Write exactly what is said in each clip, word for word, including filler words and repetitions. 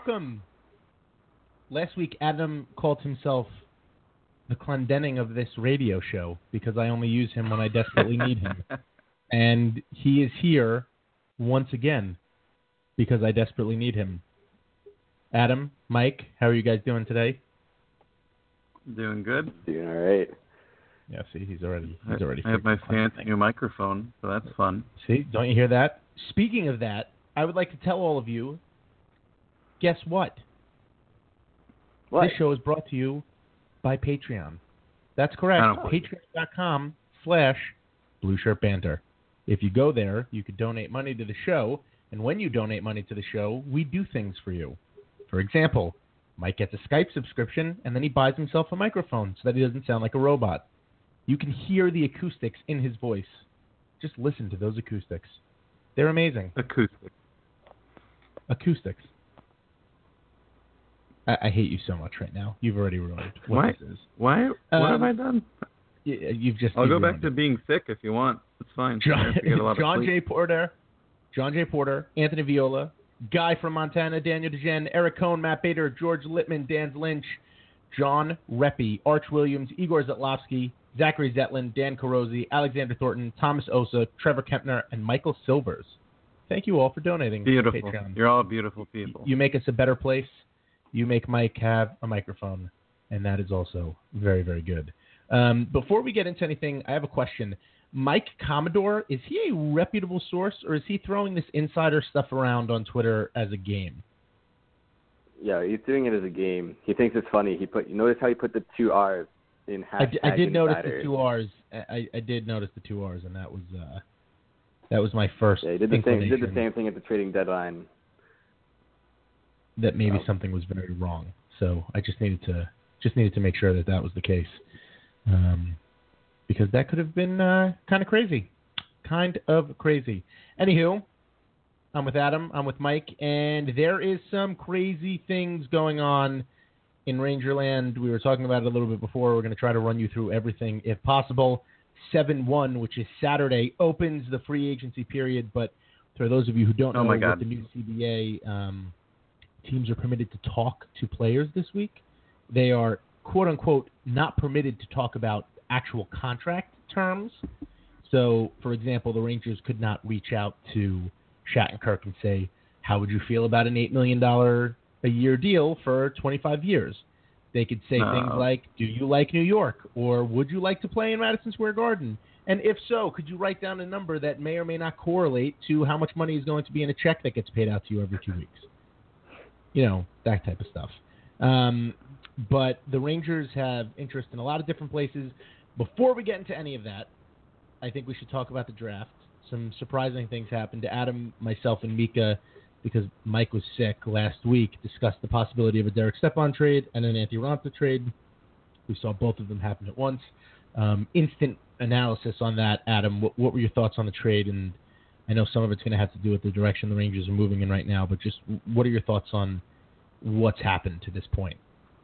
welcome. Last week, Adam called himself the Clendenning of this radio show because I only use him when I desperately need him. And he is here once again because I desperately need him. Adam, Mike, how are you guys doing today? Doing good. Doing all right. Yeah, see, he's already he's already. I have my fancy new microphone, so that's fun. See, don't you hear that? Speaking of that, I would like to tell all of you, guess what? What? This show is brought to you by Patreon. That's correct. Patreon.com slash Blue Shirt Banter. If you go there, you could donate money to the show, and when you donate money to the show, we do things for you. For example, Mike gets a Skype subscription, and then he buys himself a microphone so that he doesn't sound like a robot. You can hear the acoustics in his voice. Just listen to those acoustics. They're amazing. Acoustics. Acoustics. I, I hate you so much right now. You've already ruined what Why? this is. Why? What Um, have I done? You, you've just. I'll you've go back to it. being sick if you want. It's fine. John, John J. J. Porter, John J. Porter, Anthony Viola, Guy from Montana, Daniel DeGen, Eric Cohn, Matt Bader, George Littman, Dan Lynch, John Reppy, Arch Williams, Igor Zetlovsky, Zachary Zetlin, Dan Carosi, Alexander Thornton, Thomas Osa, Trevor Kempner, and Michael Silvers. Thank you all for donating. Beautiful. To Patreon. You're all beautiful people. You make us a better place. You make Mike have a microphone, and that is also very, very good. Um, before we get into anything, I have a question. Mike Commodore, is he a reputable source, or is he throwing this insider stuff around on Twitter as a game? Yeah, he's doing it as a game. He thinks it's funny. He put. You notice how he put the two R's in hashtag I, d- I did notice insider. the two R's. I, I did notice the two R's, and that was uh, that was my first. Yeah, he did the same. He did the inclination same thing at the trading deadline. That maybe Oh. something was very wrong. So I just needed to just needed to make sure that that was the case, um, because that could have been uh, kind of crazy, kind of crazy. Anywho, I'm with Adam. I'm with Mike, and there is some crazy things going on in Rangerland. We were talking about it a little bit before. We're going to try to run you through everything if possible. seven one, which is Saturday, opens the free agency period. But for those of you who don't Oh know my what God. the new C B A, um, teams are permitted to talk to players this week. They are, quote unquote, not permitted to talk about actual contract terms. So, for example, the Rangers could not reach out to Shattenkirk and say, how would you feel about an eight million dollars a year deal for twenty-five years? They could say No. things like, do you like New York? Or would you like to play in Madison Square Garden? And if so, could you write down a number that may or may not correlate to how much money is going to be in a check that gets paid out to you every two weeks? You know, that type of stuff. Um, but the Rangers have interest in a lot of different places. Before we get into any of that, I think we should talk about the draft. Some surprising things happened to Adam, myself, and Mika, because Mike was sick last week, discussed the possibility of a Derek Stepan trade and an Antti Raanta trade. We saw both of them happen at once. Um, instant analysis on that, Adam. What, what were your thoughts on the trade? And I know some of it's going to have to do with the direction the Rangers are moving in right now, but just what are your thoughts on what's happened to this point?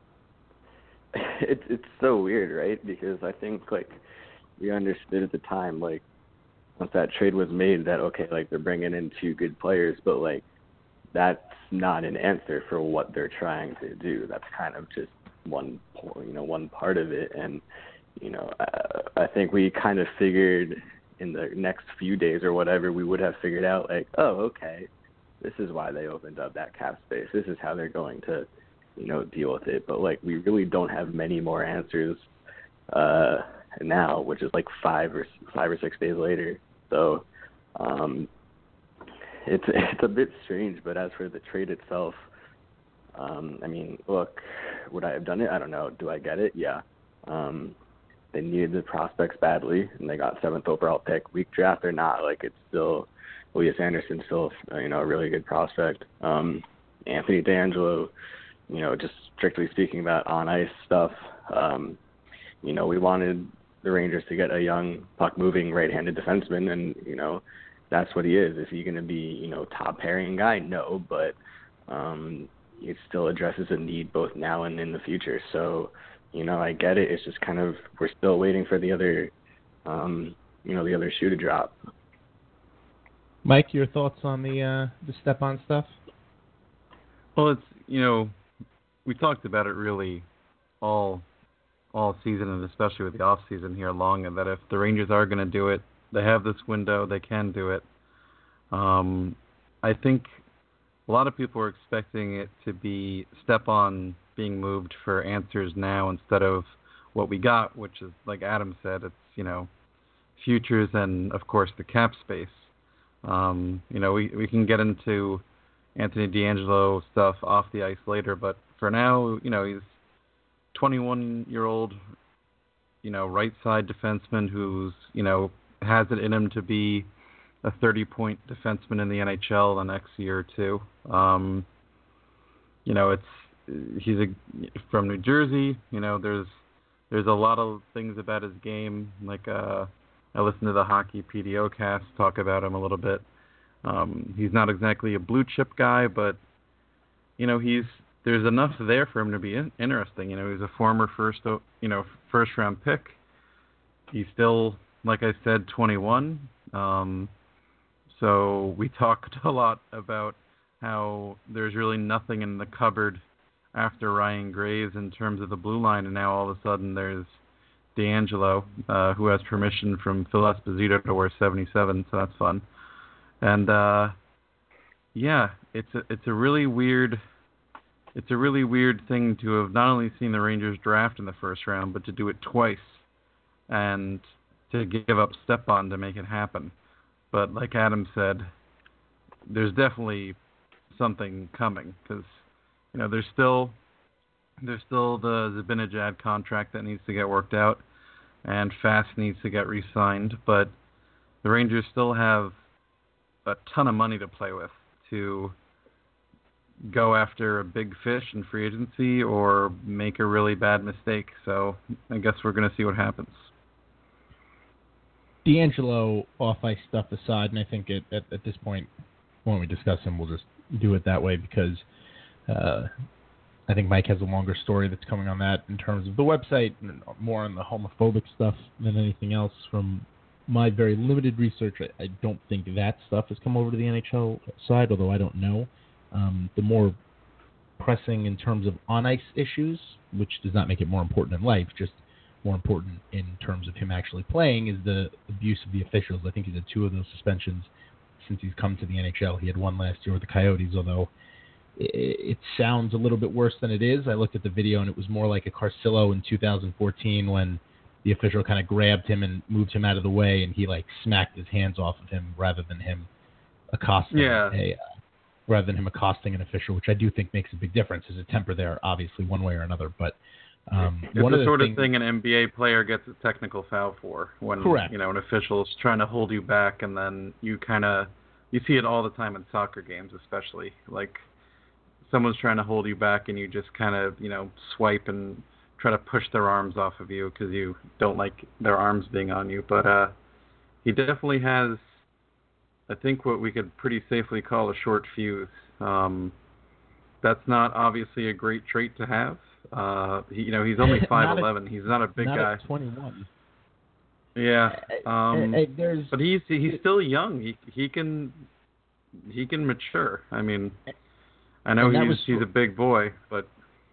It's it's so weird, right? Because I think like we understood at the time, like once that trade was made, that okay, like they're bringing in two good players, but like that's not an answer for what they're trying to do. That's kind of just one, you know, one part of it. And you know, uh, I think we kind of figured in the next few days or whatever, we would have figured out like, oh, okay, this is why they opened up that cap space. This is how they're going to, you know, deal with it. But like, we really don't have many more answers uh, now, which is like five or five or six days later. So um, it's it's a bit strange. But as for the trade itself, um, I mean, look, would I have done it? I don't know. Do I get it? Yeah. Um, they needed the prospects badly, and they got seventh overall pick. Weak draft or not, like it's still Elias Anderson's still, you know, a really good prospect. Um, Anthony DeAngelo, you know, just strictly speaking about on ice stuff, um, you know, we wanted the Rangers to get a young puck-moving right-handed defenseman, and you know, that's what he is. Is he going to be, you know, top pairing guy? No, but um, it still addresses a need both now and in the future. So, you know, I get it. It's just kind of we're still waiting for the other, um, you know, the other shoe to drop. Mike, your thoughts on the uh, the Stepan stuff? Well, it's you know, we talked about it really all all season, and especially with the off season here long, and that if the Rangers are going to do it, they have this window, they can do it. Um, I think a lot of people are expecting it to be Stepan being moved for answers now instead of what we got, which is, like Adam said, it's, you know, futures and, of course, the cap space. Um, you know, we, we can get into Anthony DeAngelo stuff off the ice later, but for now, you know, he's twenty-one-year-old, you know, right-side defenseman who's, you know, has it in him to be a thirty-point defenseman in the N H L the next year or two. Um, you know, it's he's a, from New Jersey. You know, there's there's a lot of things about his game. Like uh, I listened to the Hockey P D O cast talk about him a little bit. Um, he's not exactly a blue chip guy, but you know, he's there's enough there for him to be in, interesting. You know, he's a former first you know first round pick. He's still, like I said, twenty-one. Um, So we talked a lot about how there's really nothing in the cupboard after Ryan Graves in terms of the blue line, and now all of a sudden there's DeAngelo, uh, who has permission from Phil Esposito to wear seventy-seven, so that's fun. And uh, yeah, it's a, it's a really weird it's a really weird thing to have not only seen the Rangers draft in the first round, but to do it twice and to give up Stepan to make it happen. But like Adam said, there's definitely something coming because, you know, there's still there's still the Zibanejad contract that needs to get worked out, and Fast needs to get re-signed. But the Rangers still have a ton of money to play with to go after a big fish in free agency or make a really bad mistake. So I guess we're going to see what happens. DeAngelo off-ice stuff aside, and I think it, at, at this point, when we discuss him, we'll just do it that way because uh, I think Mike has a longer story that's coming on that in terms of the website and more on the homophobic stuff than anything else. From my very limited research, I, I don't think that stuff has come over to the N H L side, although I don't know. Um, the more pressing in terms of on-ice issues, which does not make it more important in life, just more important in terms of him actually playing, is the abuse of the officials. I think he's had two of those suspensions since he's come to the N H L. He had one last year with the Coyotes, although it, it sounds a little bit worse than it is. I looked at the video, and it was more like a Carcillo in two thousand fourteen when the official kind of grabbed him and moved him out of the way, and he, like, smacked his hands off of him rather than him accosting yeah. a, uh, rather than him accosting an official, which I do think makes a big difference. There's a temper there, obviously, one way or another, but Um, it's one the, of the sort things, of thing an N B A player gets a technical foul for when correct. you know an official's trying to hold you back, and then you kind of you see it all the time in soccer games, especially like someone's trying to hold you back, and you just kind of you know swipe and try to push their arms off of you because you don't like their arms being on you. But uh, he definitely has, I think, what we could pretty safely call a short fuse. Um, that's not obviously a great trait to have. Uh, he, you know, he's only five eleven. He's not a big not guy. At twenty-one. Yeah. Um, uh, uh, there's, but he's he's still young. He he can he can mature. I mean, I know he's was, he's a big boy, but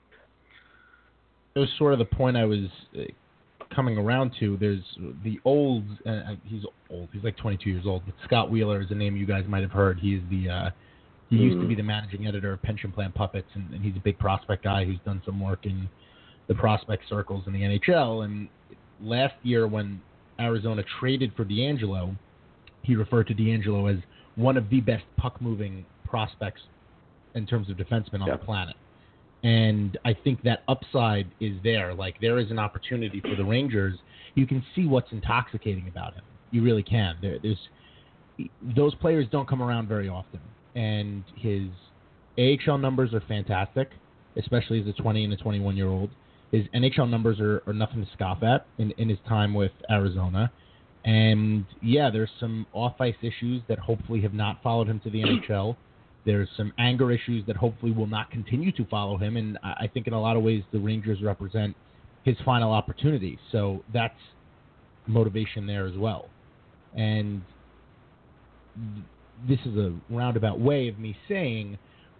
it was sort of the point I was uh, coming around to. There's the old. Uh, he's old. He's like twenty-two years old. But Scott Wheeler is a name you guys might have heard. He's the uh, He mm. used to be the managing editor of Pension Plan Puppets, and, and he's a big prospect guy who's done some work in the prospect circles in the N H L. And last year when Arizona traded for DeAngelo, he referred to DeAngelo as one of the best puck-moving prospects in terms of defensemen on yeah. the planet. And I think that upside is there. Like, there is an opportunity for the Rangers. You can see what's intoxicating about him. You really can. There, there's those players don't come around very often. And his A H L numbers are fantastic, especially as a twenty and a twenty-one-year-old. His N H L numbers are, are nothing to scoff at in, in his time with Arizona. And, yeah, there's some off-ice issues that hopefully have not followed him to the N H L. There's some anger issues that hopefully will not continue to follow him. And I think in a lot of ways the Rangers represent his final opportunity. So that's motivation there as well. And this is a roundabout way of me saying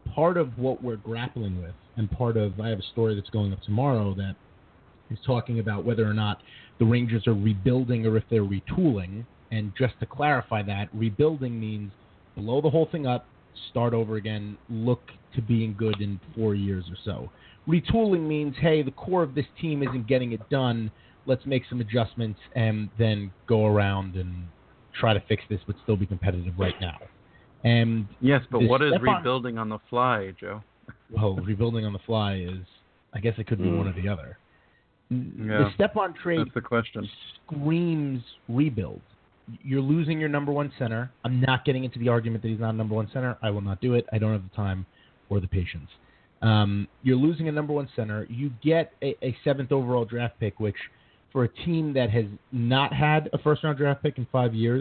part of what we're grappling with, and part of, I have a story that's going up tomorrow that is talking about whether or not the Rangers are rebuilding or if they're retooling. And just to clarify that, rebuilding means blow the whole thing up, start over again, look to being good in four years or so. Retooling means, hey, the core of this team isn't getting it done. Let's make some adjustments and then go around and try to fix this but still be competitive right now. And yes, but what is Stepan, rebuilding on the fly, Joe? Well, rebuilding on the fly is, I guess it could be mm. one or the other. Yeah, the Stepan trade that's the question. Screams rebuild. You're losing your number one center. I'm not getting into the argument that he's not a number one center. I will not do it. I don't have the time or the patience. Um, you're losing a number one center. You get a, a seventh overall draft pick, which for a team that has not had a first-round draft pick in five years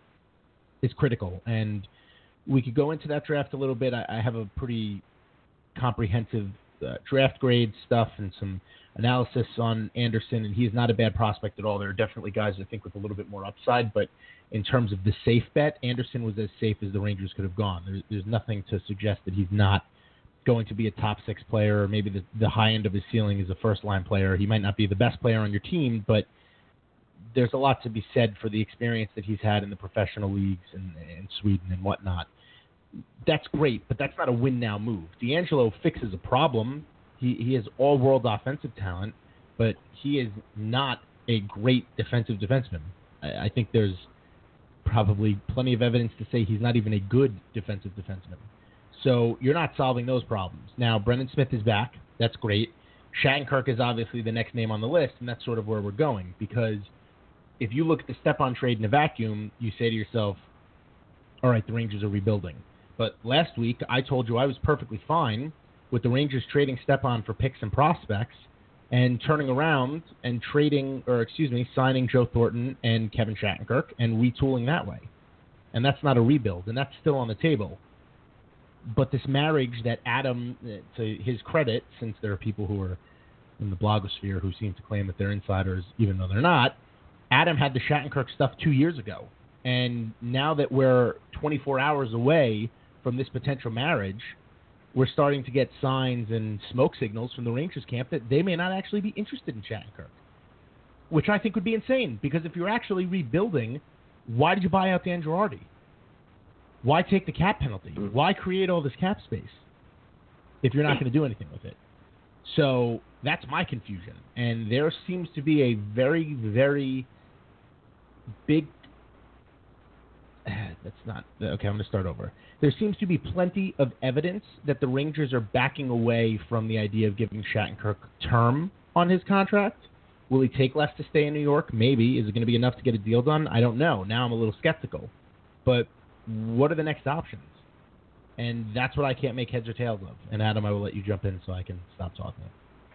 is critical. And we could go into that draft a little bit. I, I have a pretty comprehensive uh, draft grade stuff and some analysis on Anderson, and he is not a bad prospect at all. There are definitely guys, I think, with a little bit more upside, but in terms of the safe bet, Anderson was as safe as the Rangers could have gone. There, there's nothing to suggest that he's not going to be a top six player, or maybe the, the high end of his ceiling is a first-line player. He might not be the best player on your team, but there's a lot to be said for the experience that he's had in the professional leagues in, in Sweden and whatnot. That's great, but that's not a win-now move. DeAngelo fixes a problem. He he has all-world offensive talent, but he is not a great defensive defenseman. I, I think there's probably plenty of evidence to say he's not even a good defensive defenseman. So you're not solving those problems. Now, Brendan Smith is back. That's great. Shattenkirk is obviously the next name on the list, and that's sort of where we're going, because if you look at the Stepan trade in a vacuum, you say to yourself, all right, the Rangers are rebuilding. But last week, I told you I was perfectly fine with the Rangers trading Stepan for picks and prospects and turning around and trading, or excuse me, signing Joe Thornton and Kevin Shattenkirk and retooling that way. And that's not a rebuild, and that's still on the table. But this marriage that Adam, to his credit, since there are people who are in the blogosphere who seem to claim that they're insiders, even though they're not, Adam had the Shattenkirk stuff two years ago. And now that we're twenty-four hours away from this potential marriage, we're starting to get signs and smoke signals from the Rangers camp that they may not actually be interested in Shattenkirk, which I think would be insane, because if you're actually rebuilding, why did you buy out Dan Girardi? Why take the cap penalty? Why create all this cap space if you're not going to do anything with it? So that's my confusion. And there seems to be a very, very big... That's not... Okay, I'm going to start over. There seems to be plenty of evidence that the Rangers are backing away from the idea of giving Shattenkirk term on his contract. Will he take less to stay in New York? Maybe. Is it going to be enough to get a deal done? I don't know. Now I'm a little skeptical. But what are the next options? And that's what I can't make heads or tails of. And Adam, I will let you jump in so I can stop talking.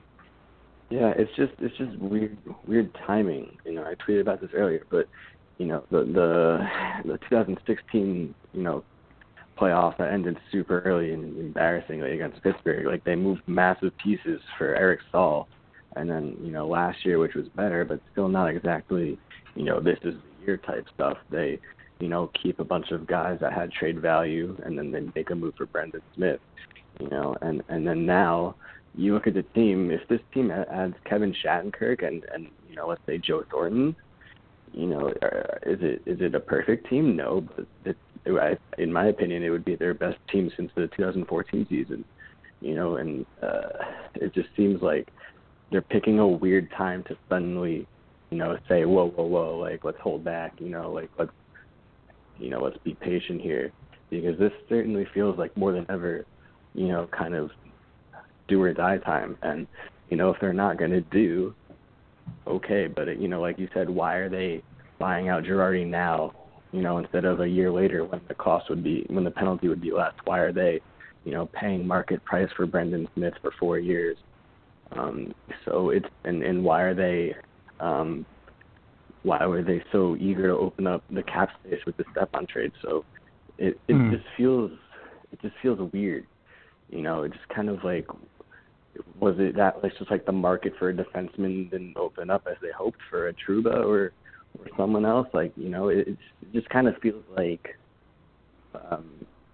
Yeah, it's just it's just weird weird timing. You know, I tweeted about this earlier, but you know, the the the twenty sixteen, you know, playoffs that ended super early and embarrassingly against Pittsburgh. Like, they moved massive pieces for Eric Staal, and then, you know, last year, which was better, but still not exactly, you know, this is the year type stuff. They, you know, keep a bunch of guys that had trade value, and then they make a move for Brendan Smith, you know, and, and then now you look at the team. If this team adds Kevin Shattenkirk and, and you know, let's say Joe Thornton, you know, is it is it a perfect team? No, but it, it, in my opinion, it would be their best team since the two thousand fourteen season, you know, and uh, it just seems like they're picking a weird time to suddenly, you know, say, whoa, whoa, whoa, like, let's hold back, you know, like, let's, you know, let's be patient here, because this certainly feels like more than ever, you know, kind of do or die time. And, you know, if they're not going to do, okay, but, it, you know, like you said, why are they buying out Girardi now, you know, instead of a year later when the cost would be, when the penalty would be less? Why are they, you know, paying market price for Brendan Smith for four years? Um, so it's, and, and why are they, um, why were they so eager to open up the cap space with the Stepan trade? So it, it mm. just feels, it just feels weird. You know, it just kind of like, was it that like just like the market for a defenseman didn't open up as they hoped for a Trouba or, or someone else? Like, you know, it, it just kind of feels like um,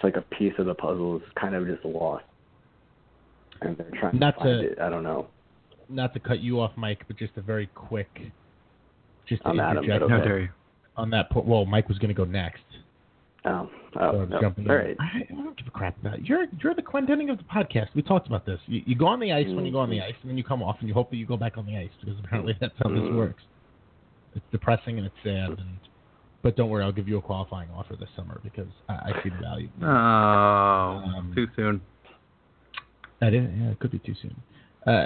just like a piece of the puzzle is kind of just lost, and they're trying not to find to, it. I don't know. Not to cut you off, Mike, but just a very quick, just to I'm Adam, interject but okay. No, on that point. Well, Mike was going to go next. Oh, So oh, I'm no. jumping All in. right. I, I don't give a crap about it. You're you're the Clendenning of the podcast. We talked about this. You, you go on the ice mm-hmm. when you go on the ice, and then you come off, and you hope that you go back on the ice because apparently that's how mm-hmm. this works. It's depressing and it's sad, and but don't worry, I'll give you a qualifying offer this summer because I, I see the value. Oh, um, too soon. I didn't. Yeah, it could be too soon. Uh,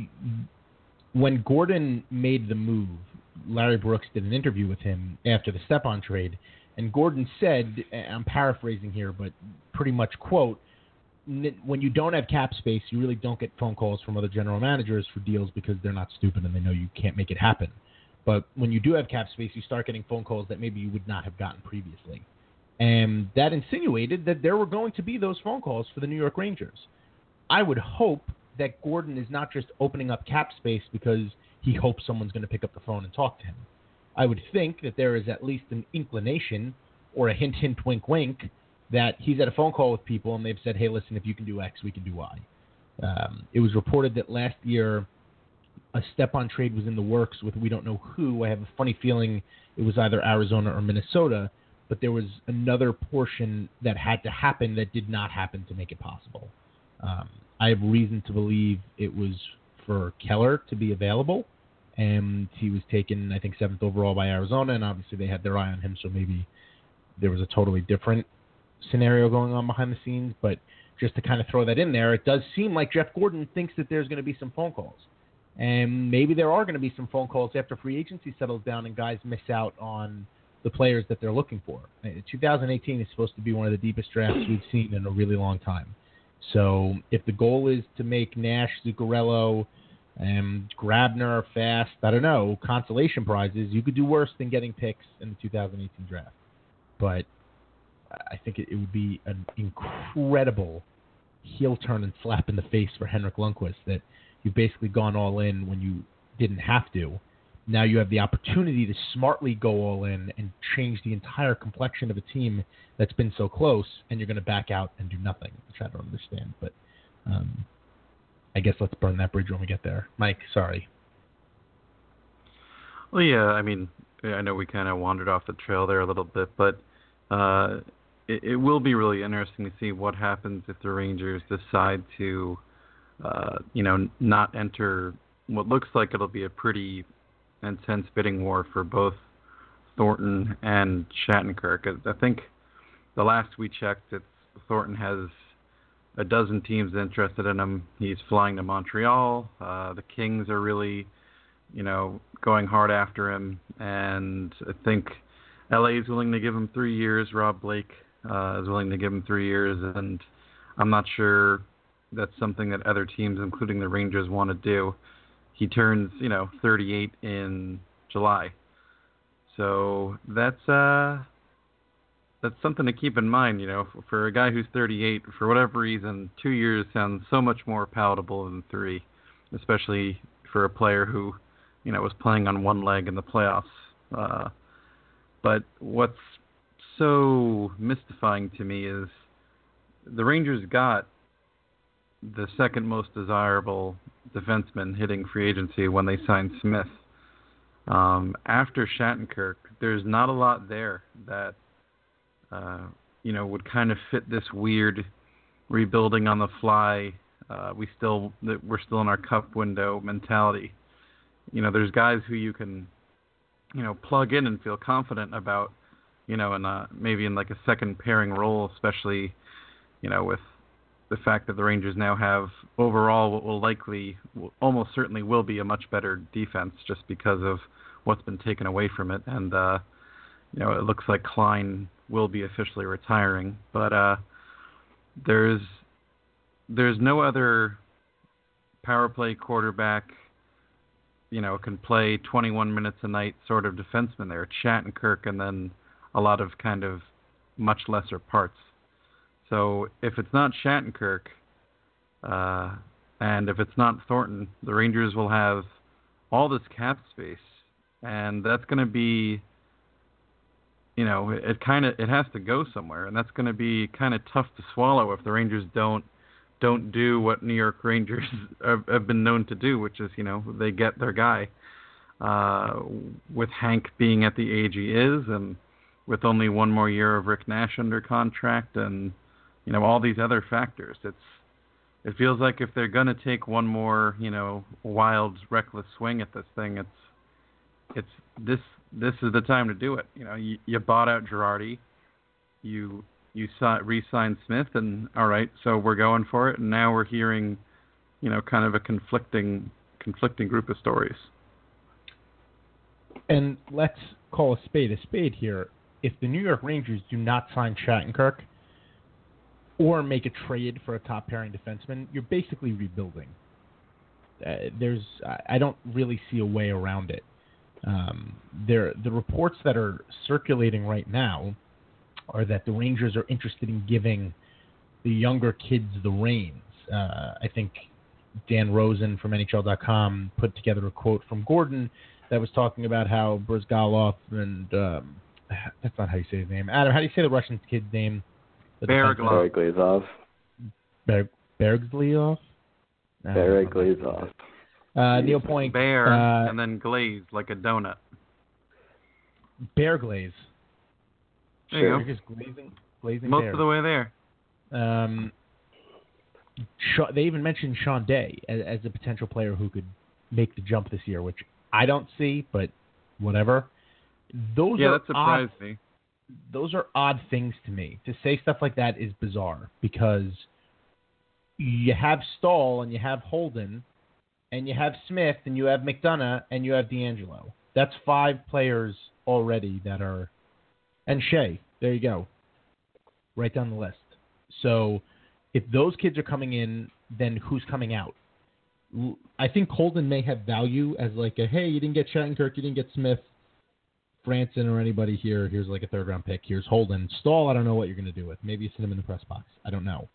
when Gordon made the move, Larry Brooks did an interview with him after the Stepan trade, and Gordon said, I'm paraphrasing here, but pretty much, quote, when you don't have cap space, you really don't get phone calls from other general managers for deals because they're not stupid and they know you can't make it happen. But when you do have cap space, you start getting phone calls that maybe you would not have gotten previously. And that insinuated that there were going to be those phone calls for the New York Rangers. I would hope that Gordon is not just opening up cap space because he hopes someone's going to pick up the phone and talk to him. I would think that there is at least an inclination or a hint, hint, wink, wink that he's had a phone call with people and they've said, hey, listen, if you can do X, we can do Y. Um, it was reported that last year a Stepan trade was in the works with we don't know who. I have a funny feeling it was either Arizona or Minnesota, but there was another portion that had to happen that did not happen to make it possible. Um, I have reason to believe it was for Keller to be available, and he was taken, I think, seventh overall by Arizona, and obviously they had their eye on him, so maybe there was a totally different scenario going on behind the scenes. But just to kind of throw that in there, it does seem like Jeff Gordon thinks that there's going to be some phone calls. And maybe there are going to be some phone calls after free agency settles down and guys miss out on the players that they're looking for. twenty eighteen is supposed to be one of the deepest drafts we've seen in a really long time. So if the goal is to make Nash, Zuccarello, and Grabner, Fast, I don't know, consolation prizes, you could do worse than getting picks in the two thousand eighteen draft. But I think it, it would be an incredible heel turn and slap in the face for Henrik Lundqvist that you've basically gone all in when you didn't have to. Now you have the opportunity to smartly go all in and change the entire complexion of a team that's been so close, and you're going to back out and do nothing, which I don't understand. But um, I guess let's burn that bridge when we get there. Mike, sorry. Well, yeah, I mean, I know we kind of wandered off the trail there a little bit, but uh, it, it will be really interesting to see what happens if the Rangers decide to, uh, you know, not enter what looks like it'll be a pretty intense bidding war for both Thornton and Shattenkirk. I think the last we checked, it's Thornton has a dozen teams interested in him. He's flying to Montreal. Uh, the Kings are really, you know, going hard after him, and I think L A is willing to give him three years. Rob Blake uh, is willing to give him three years, and I'm not sure that's something that other teams, including the Rangers, want to do. He turns, you know, thirty-eight in July. So that's uh, that's something to keep in mind, you know. For, for a guy who's thirty-eight, for whatever reason, two years sounds so much more palatable than three, especially for a player who, you know, was playing on one leg in the playoffs. Uh, but what's so mystifying to me is the Rangers got the second most desirable defenseman hitting free agency when they signed Smith. Um, after Shattenkirk, there's not a lot there that, uh, you know, would kind of fit this weird rebuilding on the fly. Uh, we still, we're still in our cup window mentality. You know, there's guys who you can, you know, plug in and feel confident about, you know, in a, maybe in like a second pairing role, especially, you know, with the fact that the Rangers now have overall what will likely, almost certainly will be a much better defense just because of what's been taken away from it. And, uh, you know, it looks like Klein will be officially retiring. But uh, there's there's no other power play quarterback, you know, can play twenty-one minutes a night sort of defenseman there. Shattenkirk and then a lot of kind of much lesser parts. So if it's not Shattenkirk, uh, and if it's not Thornton, the Rangers will have all this cap space, and that's going to be you know, it, it kind of it has to go somewhere, and that's going to be kind of tough to swallow if the Rangers don't don't do what New York Rangers have, have been known to do, which is, you know, they get their guy. Uh, with Hank being at the age he is, and with only one more year of Rick Nash under contract, and you know all these other factors, it's it feels like if they're gonna take one more, you know, wild, reckless swing at this thing, it's it's this this is the time to do it. You know, you, you bought out Girardi, you you saw, re-signed Smith, and all right, so we're going for it, and now we're hearing, you know, kind of a conflicting conflicting group of stories. And let's call a spade a spade here. If the New York Rangers do not sign Shattenkirk or make a trade for a top pairing defenseman, you're basically rebuilding. Uh, there's, I don't really see a way around it. Um, there, the reports that are circulating right now are that the Rangers are interested in giving the younger kids the reins. Uh, I think Dan Rosen from N H L dot com put together a quote from Gordon that was talking about how Brizgalov and um, that's not how you say his name. Adam, how do you say the Russian kid's name? Bereglizov. Ber- Berglizov? Bereglizov. Uh, Neil Point. Bear uh, and then glaze like a donut. Bear glaze. There Sure. you go. Just glazing, glazing Most bears. of the way there. Um, Sha- they even mentioned Sean Day as, as a potential player who could make the jump this year, which I don't see, but whatever. Those yeah, are that surprised odd, me. Those are odd things to me. To say stuff like that is bizarre because you have Stahl and you have Holden and you have Smith and you have McDonough and you have D'Angelo. That's five players already that are – and Shea. There you go. Right down the list. So if those kids are coming in, then who's coming out? I think Holden may have value as like a, hey, you didn't get Shattenkirk, you didn't get Smith, Franson, or anybody here. Here's like a third-round pick. Here's Holden. Stahl, I don't know what you're going to do with. Maybe you send him in the press box. I don't know.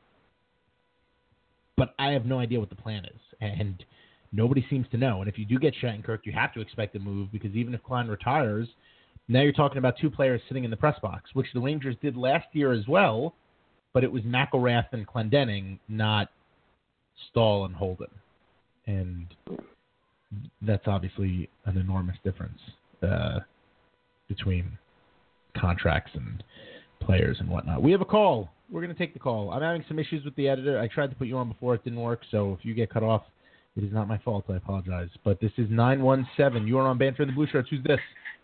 But I have no idea what the plan is, and nobody seems to know. And if you do get Shattenkirk, you have to expect a move because even if Klein retires, now you're talking about two players sitting in the press box, which the Rangers did last year as well, but it was McElrath and Clendening, not Stahl and Holden. And that's obviously an enormous difference uh, between contracts and players and whatnot. We have a call. We're going to take the call. I'm having some issues with the editor. I tried to put you on before. It didn't work. So if you get cut off, it is not my fault. I apologize. But this is nine one seven. You are on Banter in the Blue Shirts. Who's this?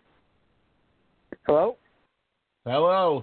Hello? Hello.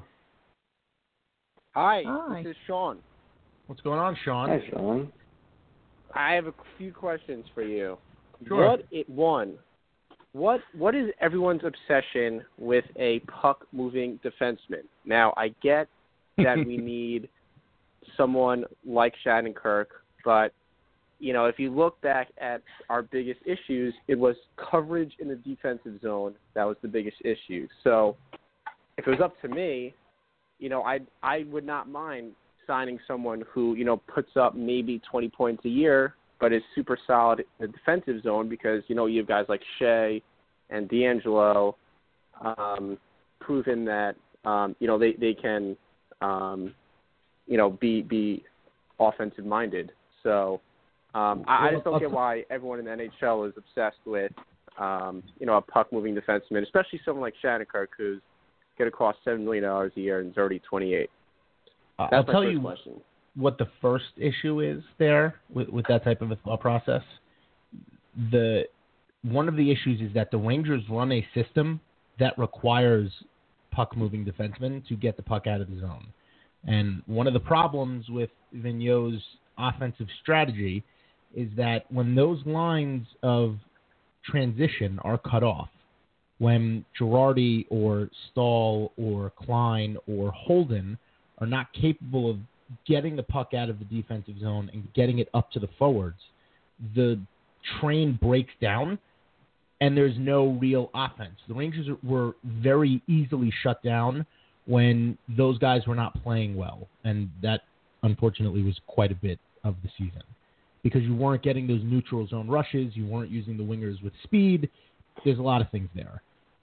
Hi, Hi. this is Sean. What's going on, Sean? Hi, Sean. I have a few questions for you. Sure. What it one? What what is everyone's obsession with a puck moving defenseman? Now I get that we need someone like Shattenkirk, but you know, if you look back at our biggest issues, it was coverage in the defensive zone that was the biggest issue. So if it was up to me, you know, I I would not mind signing someone who, you know, puts up maybe twenty points a year, but is super solid in the defensive zone because, you know, you have guys like Shea and D'Angelo um, proven that, um, you know, they, they can, um, you know, be be offensive-minded. So um, I, I just don't get why everyone in the N H L is obsessed with, um, you know, a puck-moving defenseman, especially someone like Shattenkirk who's going to cost seven million dollars a year and is already twenty-eight. Uh, That's I'll my tell first you question. what the first issue is there with, with that type of a thought process. The one of the issues is that the Rangers run a system that requires puck-moving defensemen to get the puck out of the zone. And one of the problems with Vigneault's offensive strategy is that when those lines of transition are cut off, when Girardi or Stahl or Klein or Holden are not capable of getting the puck out of the defensive zone and getting it up to the forwards, the train breaks down and there's no real offense. The Rangers were very easily shut down when those guys were not playing well, and that unfortunately was quite a bit of the season because you weren't getting those neutral zone rushes, you weren't using the wingers with speed. There's a lot of things there.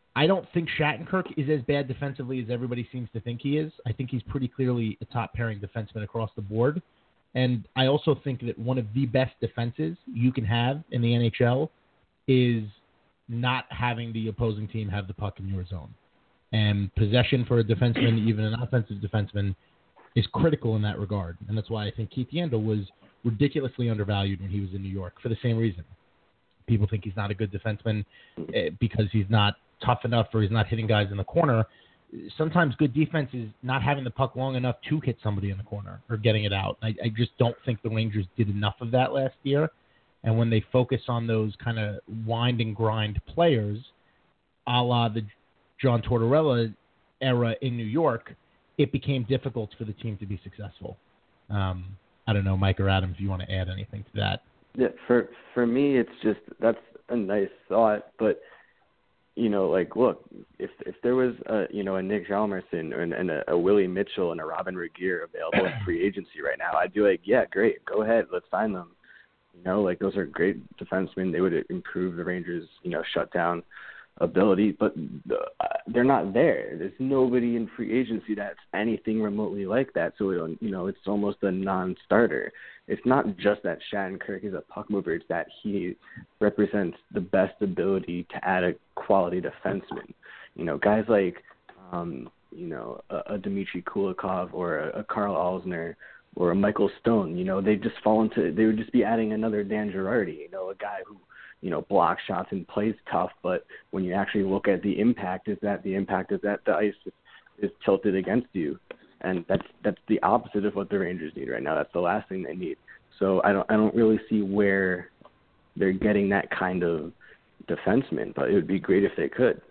I don't think Shattenkirk is as bad defensively as everybody seems to think he is. I think he's pretty clearly a top pairing defenseman across the board. And I also think that one of the best defenses you can have in the N H L is not having the opposing team have the puck in your zone. And possession for a defenseman, even an offensive defenseman, is critical in that regard. And that's why I think Keith Yandle was ridiculously undervalued when he was in New York for the same reason. People think he's not a good defenseman because he's not tough enough or he's not hitting guys in the corner. Sometimes good defense is not having the puck long enough to hit somebody in the corner or getting it out. I, I just don't think the Rangers did enough of that last year. And when they focus on those kind of wind and grind players, a la the John Tortorella era in New York, it became difficult for the team to be successful. Um, I don't know, Mike or Adam, if you want to add anything to that. Yeah, for for me, it's just that's a nice thought, but you know, like, look, if if there was a you know a Nick Hjalmarsson and, and a, a Willie Mitchell and a Robin Regeer available in free agency right now, I'd be like, yeah, great, go ahead, let's sign them. You know, like those are great defensemen. They would improve the Rangers, you know, shutdown ability, but the, uh, they're not there. There's nobody in free agency that's anything remotely like that. So, it, you know, it's almost a non-starter. It's not just that Shattenkirk is a puck mover. It's that he represents the best ability to add a quality defenseman. You know, guys like, um, you know, a, a Dmitry Kulikov or a, a Carl Alsner or a Michael Stone, you know, they just fall into, they would just be adding another Dan Girardi, you know, a guy who, you know, block shots and plays tough, but when you actually look at the impact, is that the impact is that the ice is, is tilted against you, and that's that's the opposite of what the Rangers need right now. That's the last thing they need. So I don't I don't really see where they're getting that kind of defenseman, but it would be great if they could.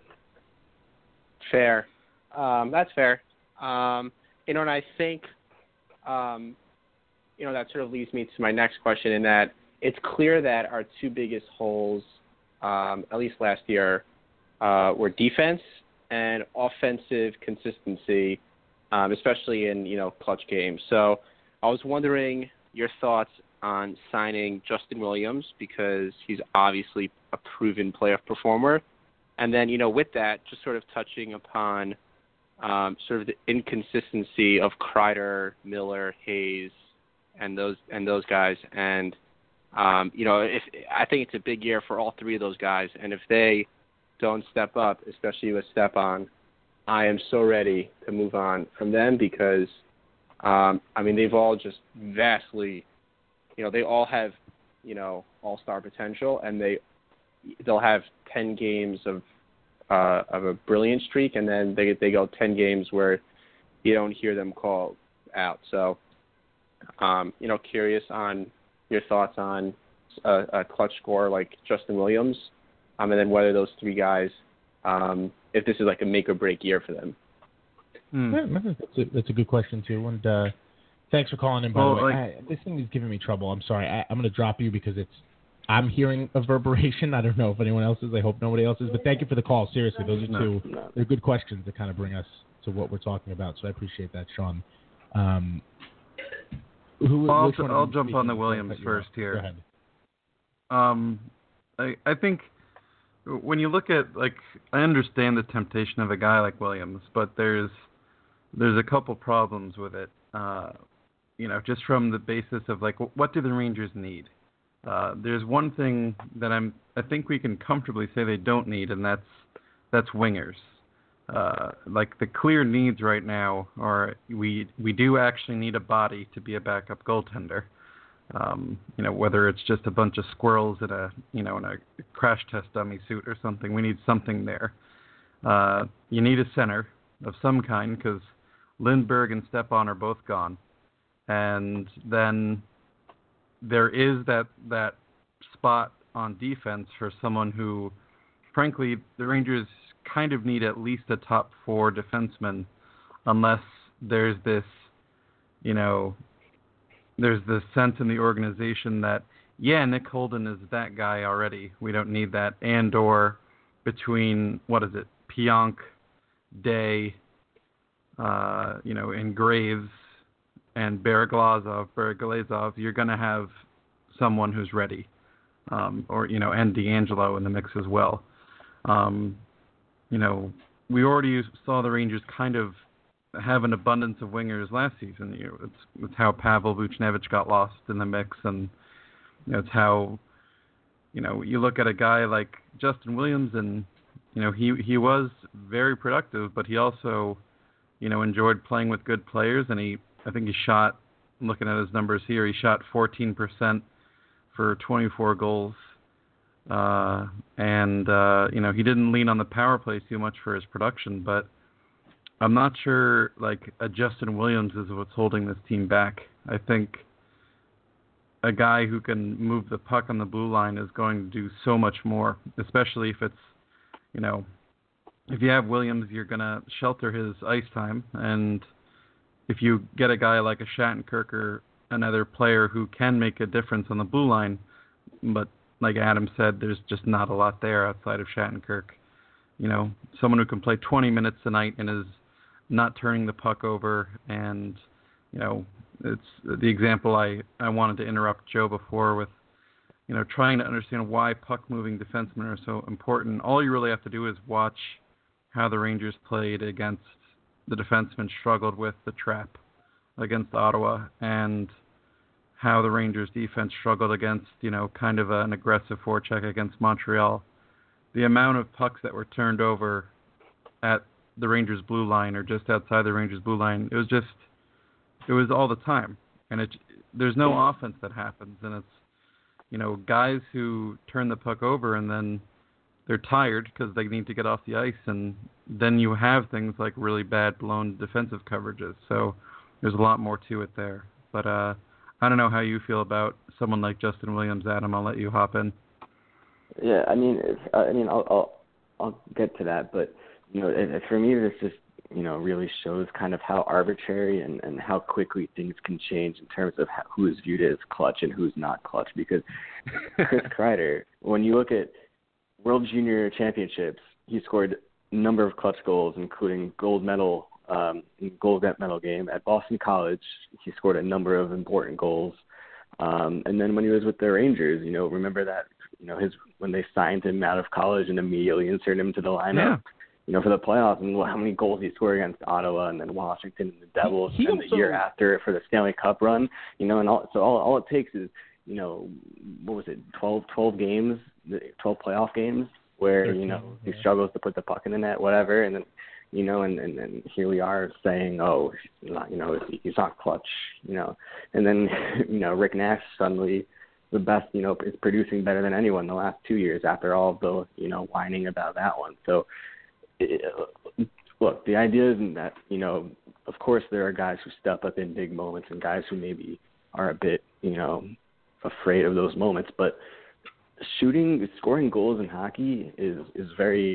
Fair, um, that's fair. Um, you know, and I think, um, you know, that sort of leads me to my next question in that. It's clear that our two biggest holes, um, at least last year, uh, were defense and offensive consistency, um, especially in, you know, clutch games. So I was wondering your thoughts on signing Justin Williams because he's obviously a proven playoff performer. And then, you know, with that, just sort of touching upon um, sort of the inconsistency of Kreider, Miller, Hayes, and those and those guys. And Um, you know, if I think it's a big year for all three of those guys, and if they don't step up, especially with Stepan, I am so ready to move on from them because, um, I mean, they've all just vastly, you know, they all have, you know, all-star potential, and they they'll have ten games of uh, of a brilliant streak, and then they they go ten games where you don't hear them call out. So, um, you know, curious on your thoughts on a, a clutch scorer like Justin Williams, um, and then whether those three guys, um, if this is like a make or break year for them. Hmm. Yeah, that's, a, that's a good question too. And uh, thanks for calling in. By well, the way, like, I, this thing is giving me trouble. I'm sorry. I, I'm going to drop you because it's. I'm hearing a reverberation. I don't know if anyone else is. I hope nobody else is. But thank you for the call. Seriously, those are two. No. They're good questions that kind of bring us to what we're talking about. So I appreciate that, Sean. Um, Who, well, which I'll, one I'll jump on the Williams first here. Go ahead. Um, I I think when you look at, like, I understand the temptation of a guy like Williams, but there's there's a couple problems with it. Uh, you know, just from the basis of like, what do the Rangers need? Uh, there's one thing that I'm I think we can comfortably say they don't need, and that's that's wingers. Uh, like the clear needs right now are we we do actually need a body to be a backup goaltender. Um, you know, whether it's just a bunch of squirrels in a you know in a crash test dummy suit or something, we need something there. Uh, you need a center of some kind because Lindbergh and Stepan are both gone, and then there is that that spot on defense for someone who, frankly, the Rangers kind of need at least a top four defenseman unless there's this, you know, there's this sense in the organization that, yeah, Nick Holden is that guy already. We don't need that. And or between, what is it, Pionk, Day, uh, you know, and Graves and Bereglazov, Bereglazov, you're going to have someone who's ready. Um, or, you know, and D'Angelo in the mix as well. Um, you know, we already saw the Rangers kind of have an abundance of wingers last season. You know, it's, it's how Pavel Buchnevich got lost in the mix, and you know, it's how, you know, you look at a guy like Justin Williams, and you know, he he was very productive, but he also, you know, enjoyed playing with good players, and he, I think he shot, looking at his numbers here, he shot fourteen percent for twenty-four goals. Uh, and, uh, you know, he didn't lean on the power play too much for his production, but I'm not sure, like, a Justin Williams is what's holding this team back. I think a guy who can move the puck on the blue line is going to do so much more, especially if it's, you know, if you have Williams, you're going to shelter his ice time, and if you get a guy like a Shattenkirk or another player who can make a difference on the blue line, but like Adam said, there's just not a lot there outside of Shattenkirk. You know, someone who can play twenty minutes a night and is not turning the puck over. And, you know, it's the example I, I wanted to interrupt Joe before with, you know, trying to understand why puck-moving defensemen are so important. All you really have to do is watch how the Rangers played against the defensemen struggled with the trap against Ottawa, and how the Rangers defense struggled against, you know, kind of an aggressive forecheck against Montreal. The amount of pucks that were turned over at the Rangers blue line or just outside the Rangers blue line, it was just, it was all the time. And it, there's no offense that happens. And it's, you know, guys who turn the puck over and then they're tired because they need to get off the ice. And then you have things like really bad blown defensive coverages. So there's a lot more to it there. But, uh, I don't know how you feel about someone like Justin Williams, Adam. I'll let you hop in. Yeah, I mean, it's, I mean, I'll, I'll I'll get to that, but you know, it, for me, this just you know really shows kind of how arbitrary and, and how quickly things can change in terms of how, who is viewed as clutch and who's not clutch. Because Chris Kreider, when you look at World Junior Championships, he scored a number of clutch goals, including gold medal. Um, gold medal game at Boston College. He scored a number of important goals. Um, and then when he was with the Rangers, you know, remember that, you know, his, when they signed him out of college and immediately inserted him into the lineup, yeah. you know, for the playoffs, and how many goals he scored against Ottawa and then Washington and the Devils, he, he and also, the year after for the Stanley Cup run, you know, and all, so all, all it takes is, you know, what was it, twelve, twelve games, twelve playoff games where, you know, he struggles to put the puck in the net, whatever, and then, you know, and, and, and here we are saying, oh, he's not, you know, he's not clutch, you know. And then, you know, Rick Nash suddenly the best, you know, is producing better than anyone the last two years after all of the, you know, whining about that one. So, it, look, the idea isn't that, you know, of course there are guys who step up in big moments and guys who maybe are a bit, you know, afraid of those moments. But shooting, scoring goals in hockey is, is very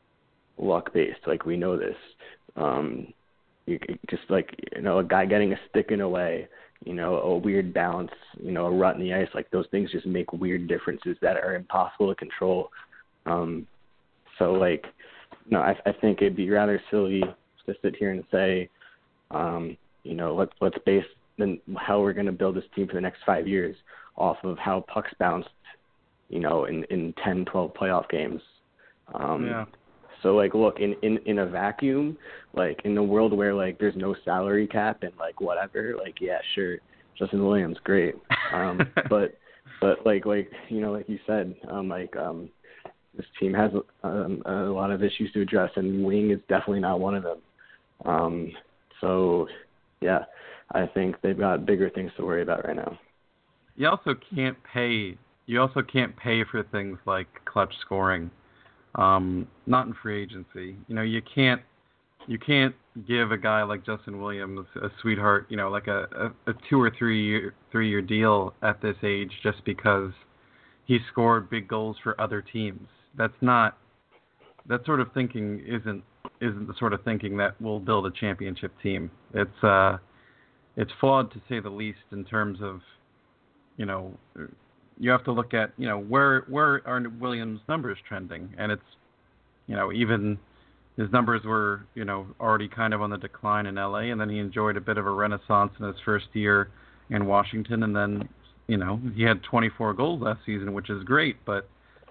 luck based. Like, we know this. Um, you, just like, you know, a guy getting a stick in a way, you know, a weird bounce, you know, a rut in the ice, like those things just make weird differences that are impossible to control. Um, so like, no, I, I think it'd be rather silly to sit here and say, um, you know, let's, let's base then how we're going to build this team for the next five years off of how pucks bounced, you know, in, in ten, twelve playoff games. Um, yeah. So, like, look, in, in, in a vacuum, like, in the world where, like, there's no salary cap and, like, whatever, like, yeah, sure, Justin Williams, great. Um, but, but like, like, you know, like you said, um, like, um, this team has um, a lot of issues to address, and wing is definitely not one of them. Um, so, yeah, I think they've got bigger things to worry about right now. You also can't pay, you also can't pay for things like clutch scoring. Um, not in free agency. You know, you can't you can't give a guy like Justin Williams a sweetheart, you know, like a, a, a two or three year three year deal at this age just because he scored big goals for other teams. That's not that sort of thinking isn't isn't the sort of thinking that will build a championship team. It's uh it's flawed to say the least in terms of, you know, you have to look at, you know, where where are Williams' numbers trending, and it's, you know, even his numbers were, you know, already kind of on the decline in L A, and then he enjoyed a bit of a renaissance in his first year in Washington, and then, you know, he had twenty-four goals last season, which is great, but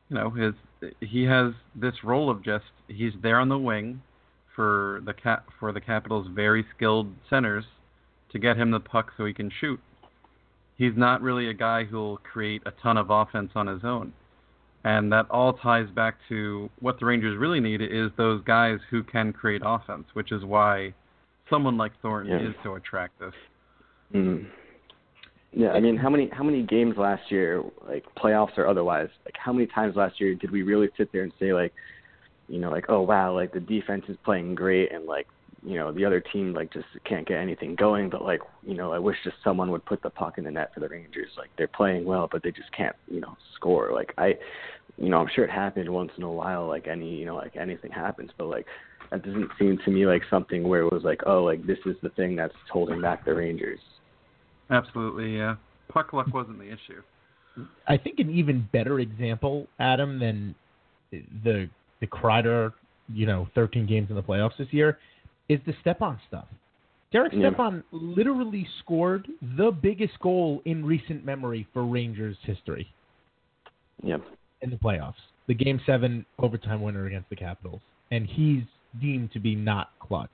you know, his he has this role of just he's there on the wing for the cap for the Capitals' very skilled centers to get him the puck so he can shoot. He's not really a guy who'll create a ton of offense on his own. And that all ties back to what the Rangers really need is those guys who can create offense, which is why someone like Thornton yeah. is so attractive. Mm. Yeah, I mean, how many how many games last year, like playoffs or otherwise, like how many times last year did we really sit there and say, like, you know, like, oh, wow, like the defense is playing great and, like, you know, the other team, like, just can't get anything going, but, like, you know, I wish just someone would put the puck in the net for the Rangers. Like, they're playing well, but they just can't, you know, score. Like, I, you know, I'm sure it happened once in a while, like any, you know, like anything happens, but, like, that doesn't seem to me like something where it was like, oh, like, this is the thing that's holding back the Rangers. Absolutely, yeah. Puck luck wasn't the issue. I think an even better example, Adam, than the the Kreider, you know, thirteen games in the playoffs this year, is the Stepan stuff. Derek Yeah. Stepan literally scored the biggest goal in recent memory for Rangers history. Yeah. In the playoffs. The Game seven overtime winner against the Capitals. And he's deemed to be not clutch.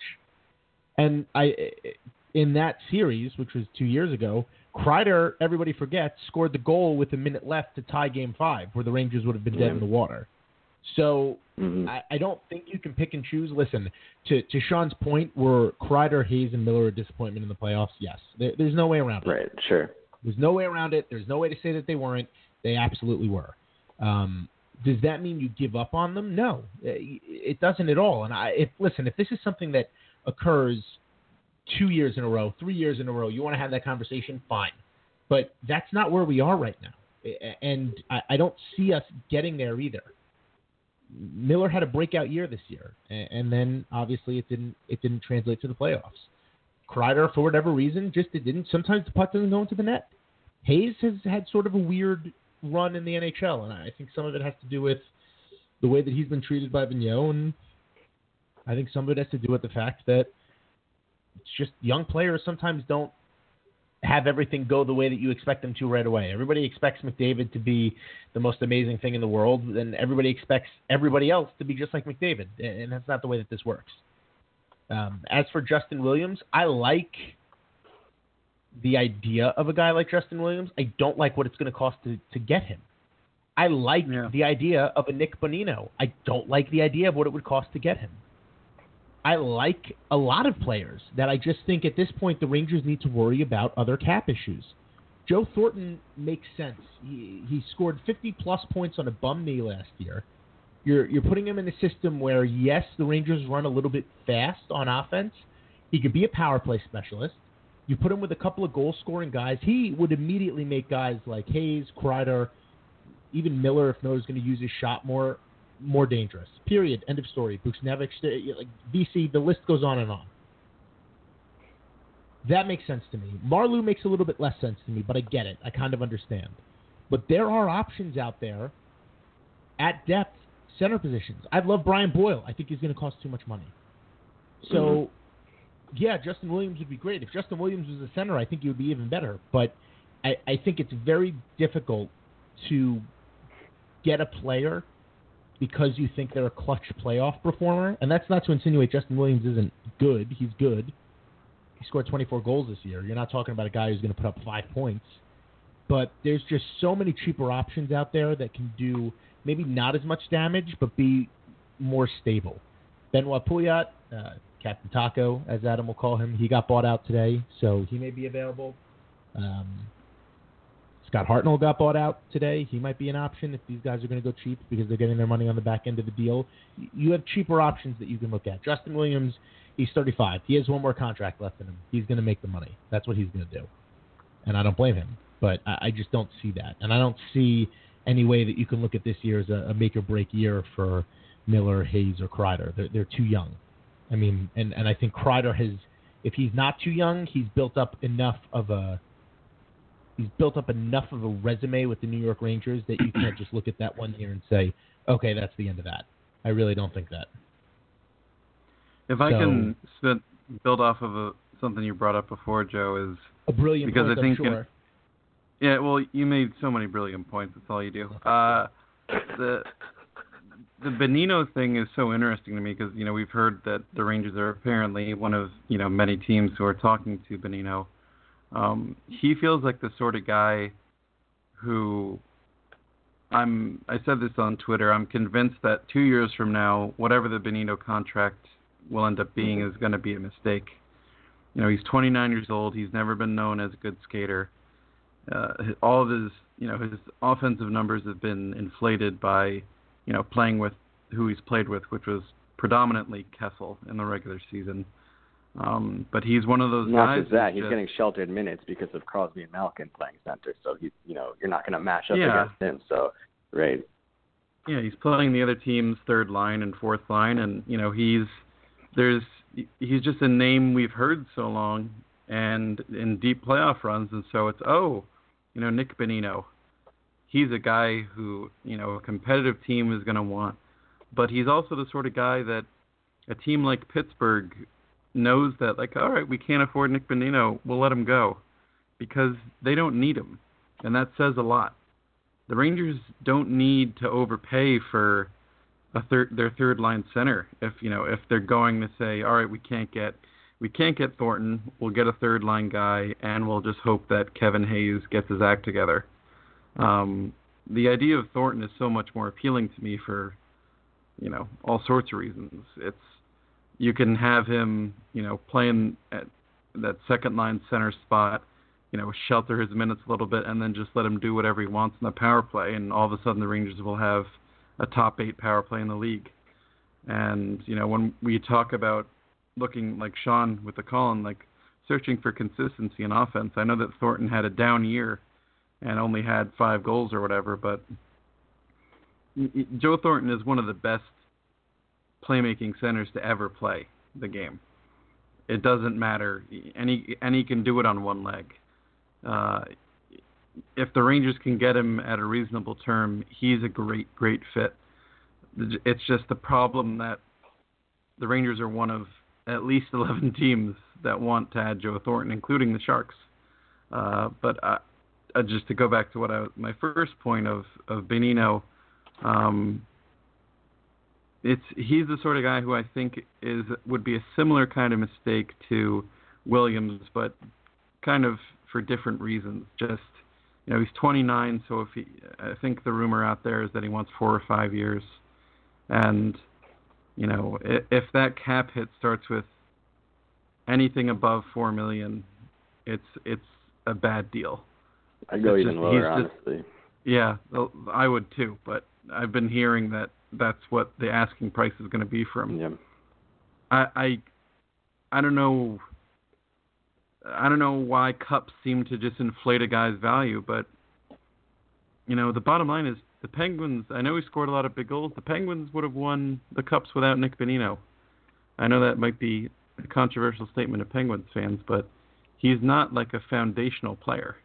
And I, in that series, which was two years ago, Kreider, everybody forgets, scored the goal with a minute left to tie Game five, where the Rangers would have been dead Yeah. in the water. So Mm-hmm. I, I don't think you can pick and choose. Listen, to, to Sean's point, were Kreider, Hayes, and Miller a disappointment in the playoffs? Yes. There, there's no way around it. Right, sure. There's no way around it. There's no way to say that they weren't. They absolutely were. Um, does that mean you give up on them? No, it, it doesn't at all. And I, if listen, if this is something that occurs two years in a row, three years in a row, you want to have that conversation, fine. But that's not where we are right now. And I, I don't see us getting there either. Miller had a breakout year this year, and, and then obviously it didn't it didn't translate to the playoffs. Kreider, for whatever reason, just it didn't. Sometimes the puck doesn't go into the net. Hayes has had sort of a weird run in the N H L, and I think some of it has to do with the way that he's been treated by Vigneault, and I think some of it has to do with the fact that it's just young players sometimes don't have everything go the way that you expect them to right away. Everybody expects McDavid to be the most amazing thing in the world, and everybody expects everybody else to be just like McDavid, and that's not the way that this works. Um, as for Justin Williams, I like the idea of a guy like Justin Williams. I don't like what it's going to cost to, to get him. I like Yeah. the idea of a Nick Bonino. I don't like the idea of what it would cost to get him. I like a lot of players that I just think at this point the Rangers need to worry about other cap issues. Joe Thornton makes sense. He, he scored fifty-plus points on a bum knee last year. You're you're putting him in a system where, yes, the Rangers run a little bit fast on offense. He could be a power play specialist. You put him with a couple of goal-scoring guys. He would immediately make guys like Hayes, Kreider, even Miller, if Miller's going to use his shot more, more dangerous. Period. End of story. Buchnevich, like V C, the list goes on and on. That makes sense to me. Marleau makes a little bit less sense to me, but I get it. I kind of understand. But there are options out there at depth, center positions. I love Brian Boyle. I think he's going to cost too much money. So, mm-hmm. yeah, Justin Williams would be great. If Justin Williams was a center, I think he would be even better. But I, I think it's very difficult to get a player because you think they're a clutch playoff performer. And that's not to insinuate Justin Williams isn't good. He's good. He scored twenty-four goals this year. You're not talking about a guy who's going to put up five points. But there's just so many cheaper options out there that can do maybe not as much damage, but be more stable. Benoit Pouliot, uh, Captain Taco, as Adam will call him, he got bought out today, so he may be available. Um, Scott Hartnell got bought out today. He might be an option if these guys are going to go cheap because they're getting their money on the back end of the deal. You have cheaper options that you can look at. Justin Williams, he's thirty-five. He has one more contract left in him. He's going to make the money. That's what he's going to do. And I don't blame him. But I, I just don't see that. And I don't see any way that you can look at this year as a, a make-or-break year for Miller, Hayes, or Kreider. They're, they're too young. I mean, and, and I think Kreider has, if he's not too young, he's built up enough of a, he's built up enough of a resume with the New York Rangers that you can't just look at that one year and say, okay, that's the end of that. I really don't think that. If I So- can spit, build off of a, something you brought up before, Joe, is A brilliant because point, I think I'm sure. yeah, well, you made so many brilliant points. That's all you do. Uh, the the Bonino thing is so interesting to me because, you know, we've heard that the Rangers are apparently one of, you know, many teams who are talking to Bonino. Um, he feels like the sort of guy who I'm, I said this on Twitter, I'm convinced that two years from now, whatever the Bonino contract will end up being is going to be a mistake. You know, he's twenty-nine years old. He's never been known as a good skater. Uh, all of his, you know, his offensive numbers have been inflated by, you know, playing with who he's played with, which was predominantly Kessel in the regular season. Um, but he's one of those Not guys. just that, he's just, getting sheltered minutes because of Crosby and Malkin playing center. So he, you know, you're not going to match up yeah. against him. So, right. Yeah, he's playing the other team's third line and fourth line, and you know he's there's he's just a name we've heard so long, and in deep playoff runs, and so it's oh, you know Nick Bonino. He's a guy who, you know, a competitive team is going to want. But he's also the sort of guy that a team like Pittsburgh knows that, like, all right, we can't afford Nick Bonino, we'll let him go because they don't need him. And that says a lot. The Rangers don't need to overpay for a third, their third line center. If, you know, if they're going to say, all right, we can't get, we can't get Thornton, we'll get a third line guy, and we'll just hope that Kevin Hayes gets his act together. Um, the idea of Thornton is so much more appealing to me for, you know, all sorts of reasons. It's, you can have him, you know, playing at that second line center spot, you know, shelter his minutes a little bit and then just let him do whatever he wants in the power play. And all of a sudden the Rangers will have a top eight power play in the league. And, you know, when we talk about looking like Sean with the Colin, like searching for consistency in offense, I know that Thornton had a down year and only had five goals or whatever, but Joe Thornton is one of the best playmaking centers to ever play the game. It doesn't matter, and he, and he can do it on one leg. Uh, if the Rangers can get him at a reasonable term, he's a great, great fit. It's just the problem that the Rangers are one of at least eleven teams that want to add Joe Thornton, including the Sharks. Uh, but I, Uh, just to go back to what I, my first point of of Bonino, um, it's he's the sort of guy who I think is would be a similar kind of mistake to Williams, but kind of for different reasons. Just, you know, he's twenty-nine, so if he, I think the rumor out there is that he wants four or five years, and you know, if, if that cap hit starts with anything above four million, it's it's a bad deal. I'd go it's even just, lower, just, honestly. Yeah, I would too, but I've been hearing that that's what the asking price is going to be for him. Yeah. I, I, I don't know. I don't know why cups seem to just inflate a guy's value, but you know, the bottom line is the Penguins. I know he scored a lot of big goals. The Penguins would have won the cups without Nick Bonino. I know that might be a controversial statement of Penguins fans, but he's not like a foundational player.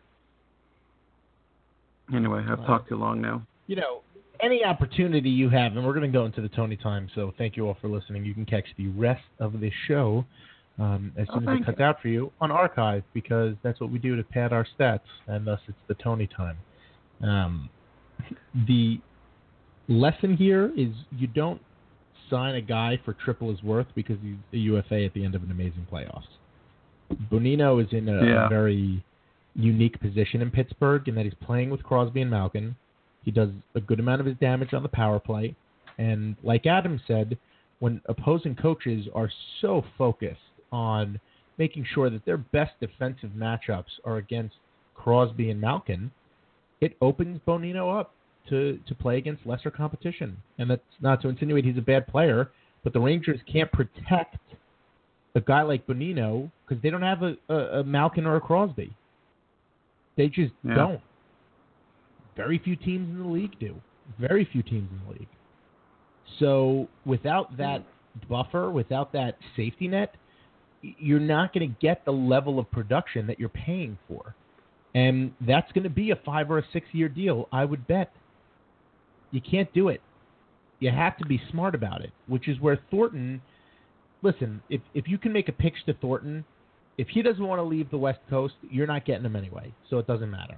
Anyway, I've talked too long now. You know, any opportunity you have, and we're going to go into the Tony time, so thank you all for listening. You can catch the rest of this show um, as soon oh, as it cuts you. out for you on archive, because that's what we do to pad our stats, and thus it's the Tony time. Um, the lesson here is you don't sign a guy for triple his worth because he's a U F A at the end of an amazing playoffs. Bonino is in a, yeah. a very unique position in Pittsburgh in that he's playing with Crosby and Malkin. He does a good amount of his damage on the power play. And like Adam said, when opposing coaches are so focused on making sure that their best defensive matchups are against Crosby and Malkin, it opens Bonino up to, to play against lesser competition. And that's not to insinuate he's a bad player, but the Rangers can't protect a guy like Bonino because they don't have a, a, a Malkin or a Crosby. They just yeah. don't. Very few teams in the league do. Very few teams in the league. So without that buffer, without that safety net, you're not going to get the level of production that you're paying for. And that's going to be a five or a six-year deal, I would bet. You can't do it. You have to be smart about it, which is where Thornton, listen, if if you can make a pitch to Thornton, if he doesn't want to leave the West Coast, you're not getting him anyway, so it doesn't matter.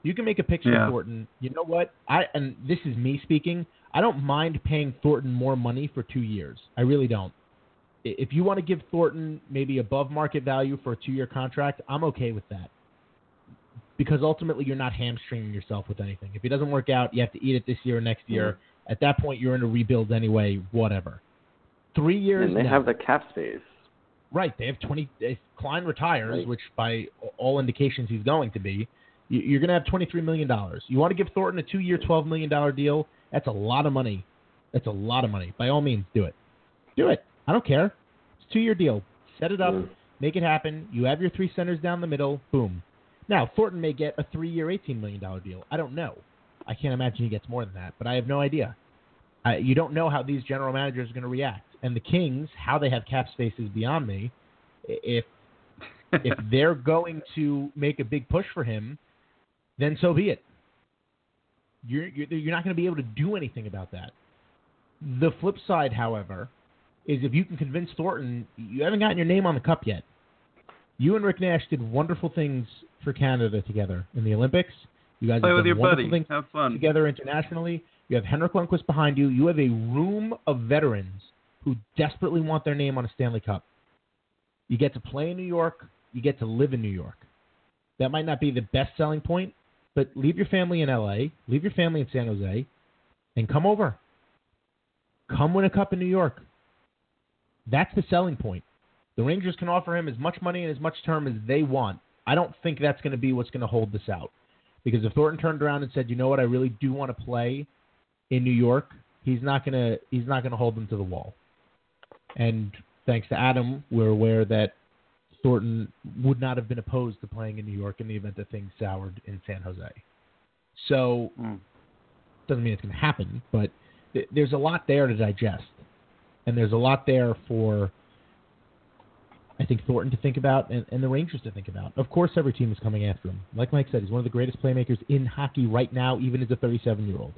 You can make a pitch Yeah. for Thornton. You know what? I and this is me speaking. I don't mind paying Thornton more money for two years. I really don't. I- If you want to give Thornton maybe above market value for a two-year contract, I'm okay with that. Because ultimately you're not hamstringing yourself with anything. If it doesn't work out, you have to eat it this year or next year. Mm-hmm. At that point, you're in a rebuild anyway, whatever. Three years, And they no. have the cap space. Right, they have twenty. If Klein retires, Right. which by all indications he's going to be, you- you're going to have twenty-three million dollars. You want to give Thornton a two-year, twelve million dollars deal? That's a lot of money. That's a lot of money. By all means, do it. Do it. I don't care. It's a two-year deal. Set it up. Mm. Make it happen. You have your three centers down the middle. Boom. Now, Thornton may get a three-year, eighteen million dollars deal. I don't know. I can't imagine he gets more than that, but I have no idea. I, you don't know how these general managers are going to react. And the Kings, how they have cap space is beyond me. If if they're going to make a big push for him, then so be it. You're you're, you're not going to be able to do anything about that. The flip side, however, is if you can convince Thornton, you haven't gotten your name on the cup yet. You and Rick Nash did wonderful things for Canada together in the Olympics. You guys Play have with done your wonderful buddy. things Have fun. together internationally. You have Henrik Lundqvist behind you. You have a room of veterans who desperately want their name on a Stanley Cup. You get to play in New York. You get to live in New York. That might not be the best selling point, but leave your family in L A, leave your family in San Jose, and come over. Come win a cup in New York. That's the selling point. The Rangers can offer him as much money and as much term as they want. I don't think that's going to be what's going to hold this out. Because if Thornton turned around and said, you know what, I really do want to play in New York, he's not going to he's not going to hold them to the wall. And thanks to Adam, we're aware that Thornton would not have been opposed to playing in New York in the event that things soured in San Jose. So, Mm. doesn't mean it's going to happen, but th- there's a lot there to digest. And there's a lot there for, I think, Thornton to think about and, and the Rangers to think about. Of course, every team is coming after him. Like Mike said, he's one of the greatest playmakers in hockey right now, even as a thirty-seven-year-old.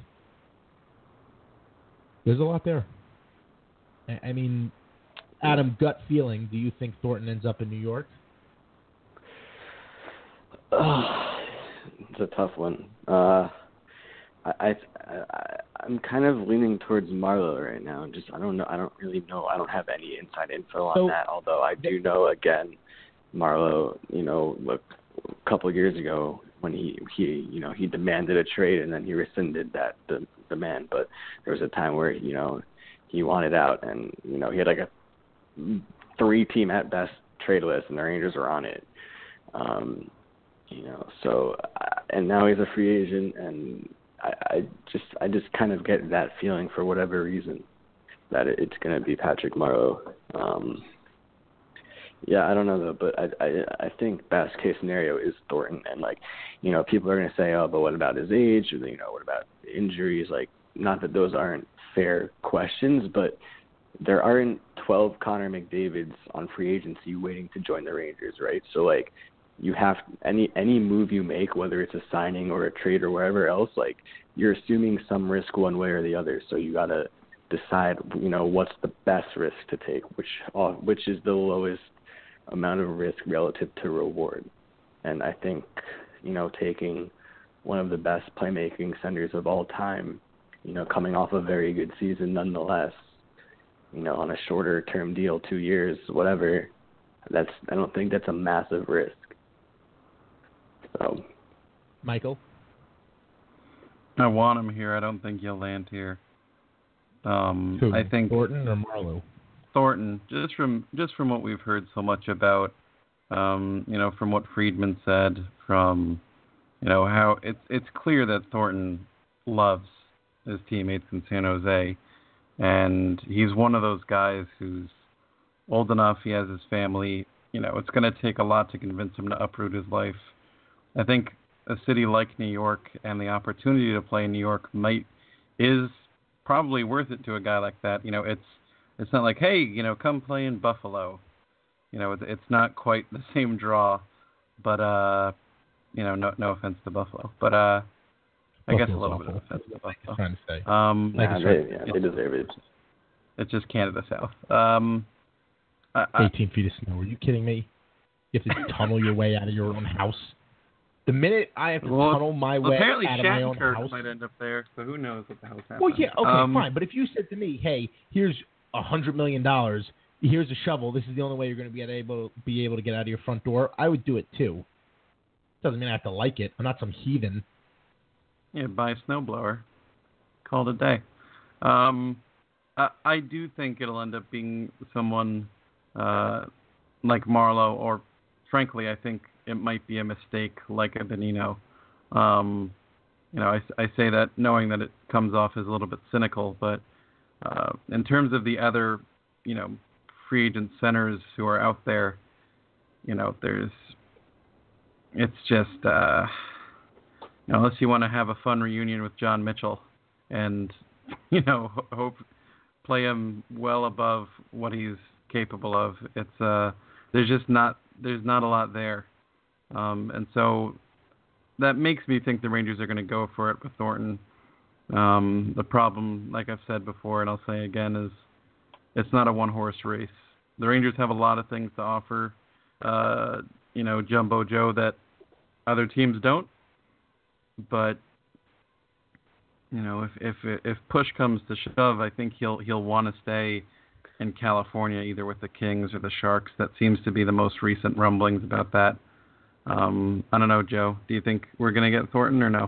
There's a lot there. I, I mean, Adam, gut feeling, do you think Thornton ends up in New York? Oh, it's a tough one. Uh, I, I, I, I'm kind of leaning towards Marlowe right now. Just I don't know. I don't really know. I don't have any inside info on So- that. Although I do know, again, Marlowe. You know, look, a couple of years ago when he he you know he demanded a trade and then he rescinded that the demand. But there was a time where you know he wanted out and you know he had like a three team at best trade list and the Rangers were on it. Um, you know, so uh, and now he's a free agent and. I, I just I just kind of get that feeling for whatever reason that it, it's going to be Patrick Marleau. Um, yeah, I don't know though, but I, I I think best case scenario is Thornton, and like you know people are going to say, oh, but what about his age? Or you know what about injuries? Like not that those aren't fair questions, but there aren't twelve Connor McDavids on free agency waiting to join the Rangers, right? So like. You have any any move you make, whether it's a signing or a trade or wherever else, like you're assuming some risk one way or the other. So you gotta decide, you know, what's the best risk to take, which uh, which is the lowest amount of risk relative to reward. And I think, you know, taking one of the best playmaking centers of all time, you know, coming off a very good season nonetheless, you know, on a shorter term deal, two years, whatever. That's I don't think that's a massive risk. So, Michael? I want him here. I don't think he'll land here. Um, Who? I think Thornton or Marleau? Thornton, just from just from what we've heard so much about, um, you know, from what Friedman said, from, you know, how it's it's clear that Thornton loves his teammates in San Jose, and he's one of those guys who's old enough. He has his family. You know, it's going to take a lot to convince him to uproot his life. I think a city like New York and the opportunity to play in New York might is probably worth it to a guy like that. You know, it's it's not like, hey, you know, come play in Buffalo. You know, it's, it's not quite the same draw, but uh, you know, no no offense to Buffalo, but uh, I guess a Buffalo's little awful. bit of offense to Buffalo. Trying to say. Um, Like nah, it's they, right. yeah, they deserve it. it's just Canada South. Um, I, I, eighteen feet of snow. Are you kidding me? You have to tunnel your way out of your own house. The minute I have to well, tunnel my well, way apparently out of my own Shattenkirk house, might end up there, so who knows what the hell's happening. well, yeah, okay, um, fine. But if you said to me, "Hey, here's a hundred million dollars, here's a shovel. This is the only way you're going to be able be able to get out of your front door," I would do it too. Doesn't mean I have to like it. I'm not some heathen. Yeah, buy a snowblower. Call it a day. Um, I, I do think it'll end up being someone uh, like Marlowe, or frankly, I think it might be a mistake like a Bonino. Um, you know, I, I say that knowing that it comes off as a little bit cynical, but uh, in terms of the other, you know, free agent centers who are out there, you know, there's, it's just, uh, you know, unless you want to have a fun reunion with John Mitchell and, you know, hope play him well above what he's capable of, it's uh, there's just not there's not a lot there, um, and so that makes me think the Rangers are going to go for it with Thornton. Um, the problem, like I've said before, and I'll say again, is it's not a one-horse race. The Rangers have a lot of things to offer, uh, you know, Jumbo Joe, that other teams don't. But you know, if if if push comes to shove, I think he'll he'll want to stay in California, either with the Kings or the Sharks. That seems to be the most recent rumblings about that. Um, I don't know, Joe. Do you think we're going to get Thornton or no?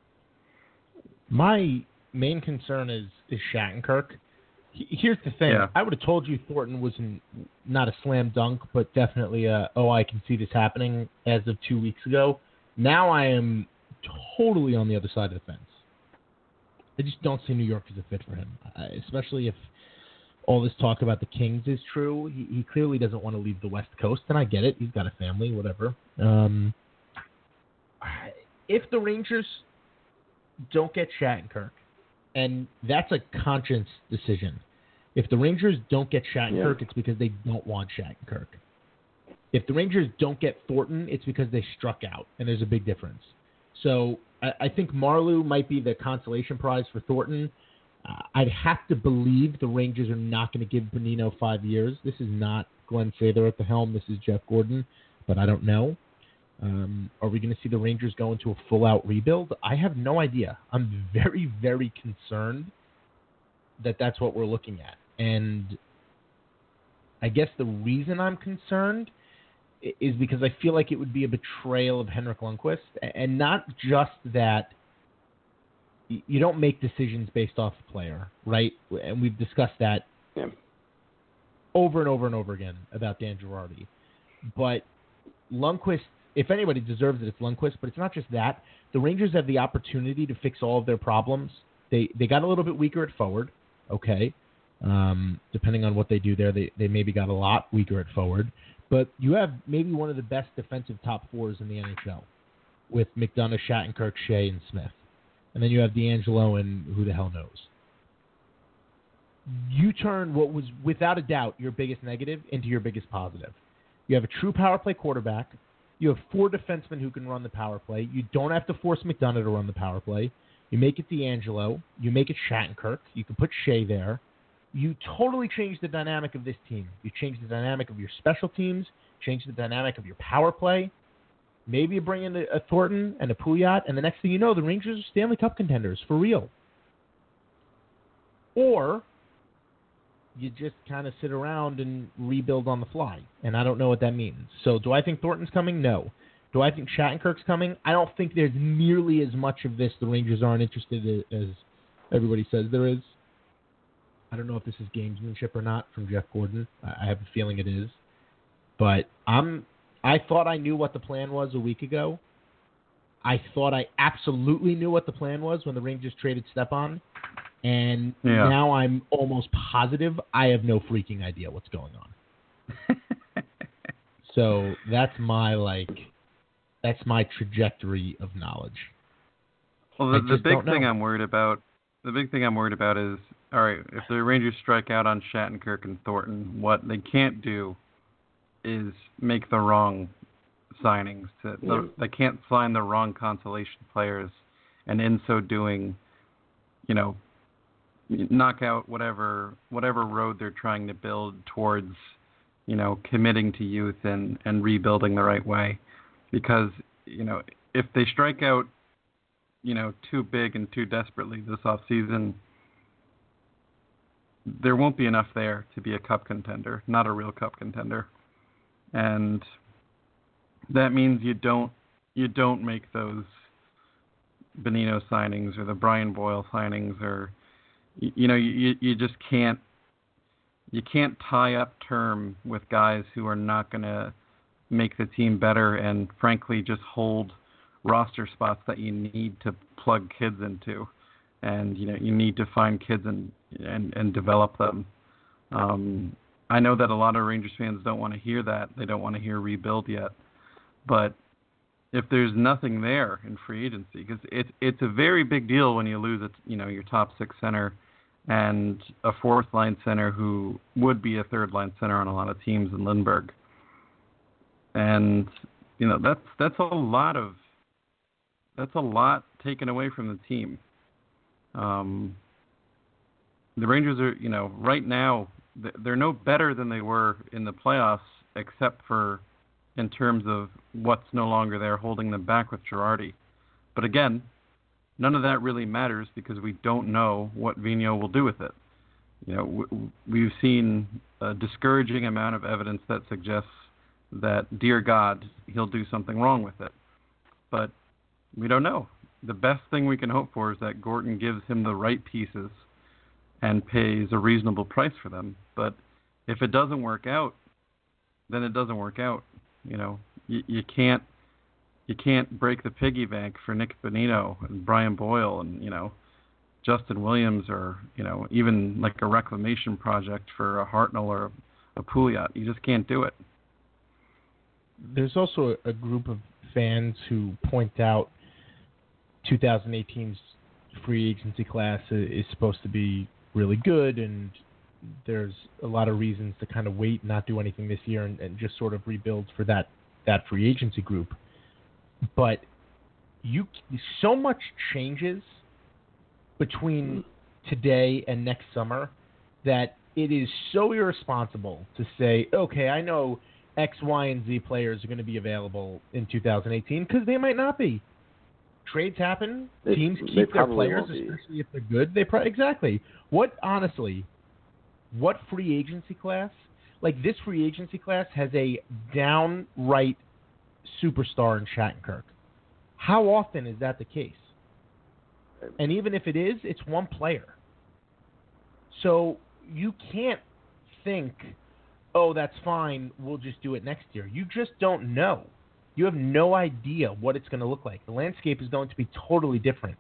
My main concern is is Shattenkirk. Here's the thing. Yeah. I would have told you Thornton was an, not a slam dunk, but definitely a, oh, I can see this happening as of two weeks ago. Now I am totally on the other side of the fence. I just don't see New York as a fit for him, I, especially if all this talk about the Kings is true. He, he clearly doesn't want to leave the West Coast, and I get it. He's got a family, whatever. Um, if the Rangers don't get Shattenkirk, and that's a conscious decision. If the Rangers don't get Shattenkirk, yeah. it's because they don't want Shattenkirk. If the Rangers don't get Thornton, it's because they struck out, and there's a big difference. So I, I think Marleau might be the consolation prize for Thornton. Uh, I'd have to believe the Rangers are not going to give Bonino five years. This is not Glenn Sather at the helm. This is Jeff Gordon, but I don't know. Um, are we going to see the Rangers go into a full-out rebuild? I have no idea. I'm very, very concerned that that's what we're looking at. And I guess the reason I'm concerned is because I feel like it would be a betrayal of Henrik Lundqvist, and not just that you don't make decisions based off the player, right? And we've discussed that yeah. over and over and over again about Dan Girardi. But Lundqvist, if anybody deserves it, it's Lundqvist, but it's not just that. The Rangers have the opportunity to fix all of their problems. They they got a little bit weaker at forward, okay. Um, depending on what they do there, they, they maybe got a lot weaker at forward. But you have maybe one of the best defensive top fours in the N H L with McDonough, Shattenkirk, Shea, and Smith. And then you have D'Angelo and who the hell knows. You turn what was, without a doubt, your biggest negative into your biggest positive. You have a true power play quarterback. You have four defensemen who can run the power play. You don't have to force McDonough to run the power play. You make it D'Angelo. You make it Shattenkirk. You can put Shea there. You totally change the dynamic of this team. You change the dynamic of your special teams, change the dynamic of your power play. Maybe you bring in a, a Thornton and a Pouliot, and the next thing you know, the Rangers are Stanley Cup contenders, for real. Or you just kind of sit around and rebuild on the fly, and I don't know what that means. So do I think Thornton's coming? No. Do I think Shattenkirk's coming? I don't think there's nearly as much of this the Rangers aren't interested as everybody says there is. I don't know if this is gamesmanship or not from Jeff Gordon. I have a feeling it is. But I'm, I thought I knew what the plan was a week ago. I thought I absolutely knew what the plan was when the Rangers traded Stepan. And yeah. now I'm almost positive I have no freaking idea what's going on. So that's my, like, that's my trajectory of knowledge. Well, the, the big thing I'm worried about, the big thing I'm worried about is, all right, if the Rangers strike out on Shattenkirk and Thornton, what they can't do is make the wrong signings. The, yeah. They can't sign the wrong consolation players, and in so doing, you know, knock out whatever whatever road they're trying to build towards, you know, committing to youth and, and rebuilding the right way. Because, you know, if they strike out, you know, too big and too desperately this offseason, there won't be enough there to be a cup contender, not a real cup contender. And that means you don't you don't make those Bonino signings or the Brian Boyle signings, or you, you know you you just can't you can't tie up term with guys who are not going to make the team better and frankly just hold roster spots that you need to plug kids into. And you know you need to find kids and and, and develop them. Um, I know that a lot of Rangers fans don't want to hear that. They don't want to hear rebuild yet. But if there's nothing there in free agency, because it's it's a very big deal when you lose a, you know your top six center and a fourth line center who would be a third line center on a lot of teams in Lindbergh. And you know that's that's a lot of that's a lot taken away from the team. Um, the Rangers are, you know, right now, they're no better than they were in the playoffs, except for in terms of what's no longer there holding them back with Girardi. But again, none of that really matters because we don't know what Vigneault will do with it. You know, we've seen a discouraging amount of evidence that suggests that, dear God, he'll do something wrong with it. But we don't know. The best thing we can hope for is that Gorton gives him the right pieces and pays a reasonable price for them. But if it doesn't work out, then it doesn't work out. You know, you, you can't you can't break the piggy bank for Nick Bonino and Brian Boyle and, you know, Justin Williams, or, you know, even like a reclamation project for a Hartnell or a Pouliot. You just can't do it. There's also a group of fans who point out twenty eighteen's free agency class is supposed to be really good, and there's a lot of reasons to kind of wait and not do anything this year and, and just sort of rebuild for that, that free agency group. But you so much changes between today and next summer that it is so irresponsible to say, okay, I know X, Y, and Z players are going to be available in two thousand eighteen, because they might not be. Trades happen. They, Teams they keep their players, won't be. especially if they're good. They pro- exactly. What honestly, what free agency class? Like this free agency class has a downright superstar in Shattenkirk. How often is that the case? And even if it is, it's one player. So you can't think, oh, that's fine, we'll just do it next year. You just don't know. You have no idea what it's going to look like. The landscape is going to be totally different.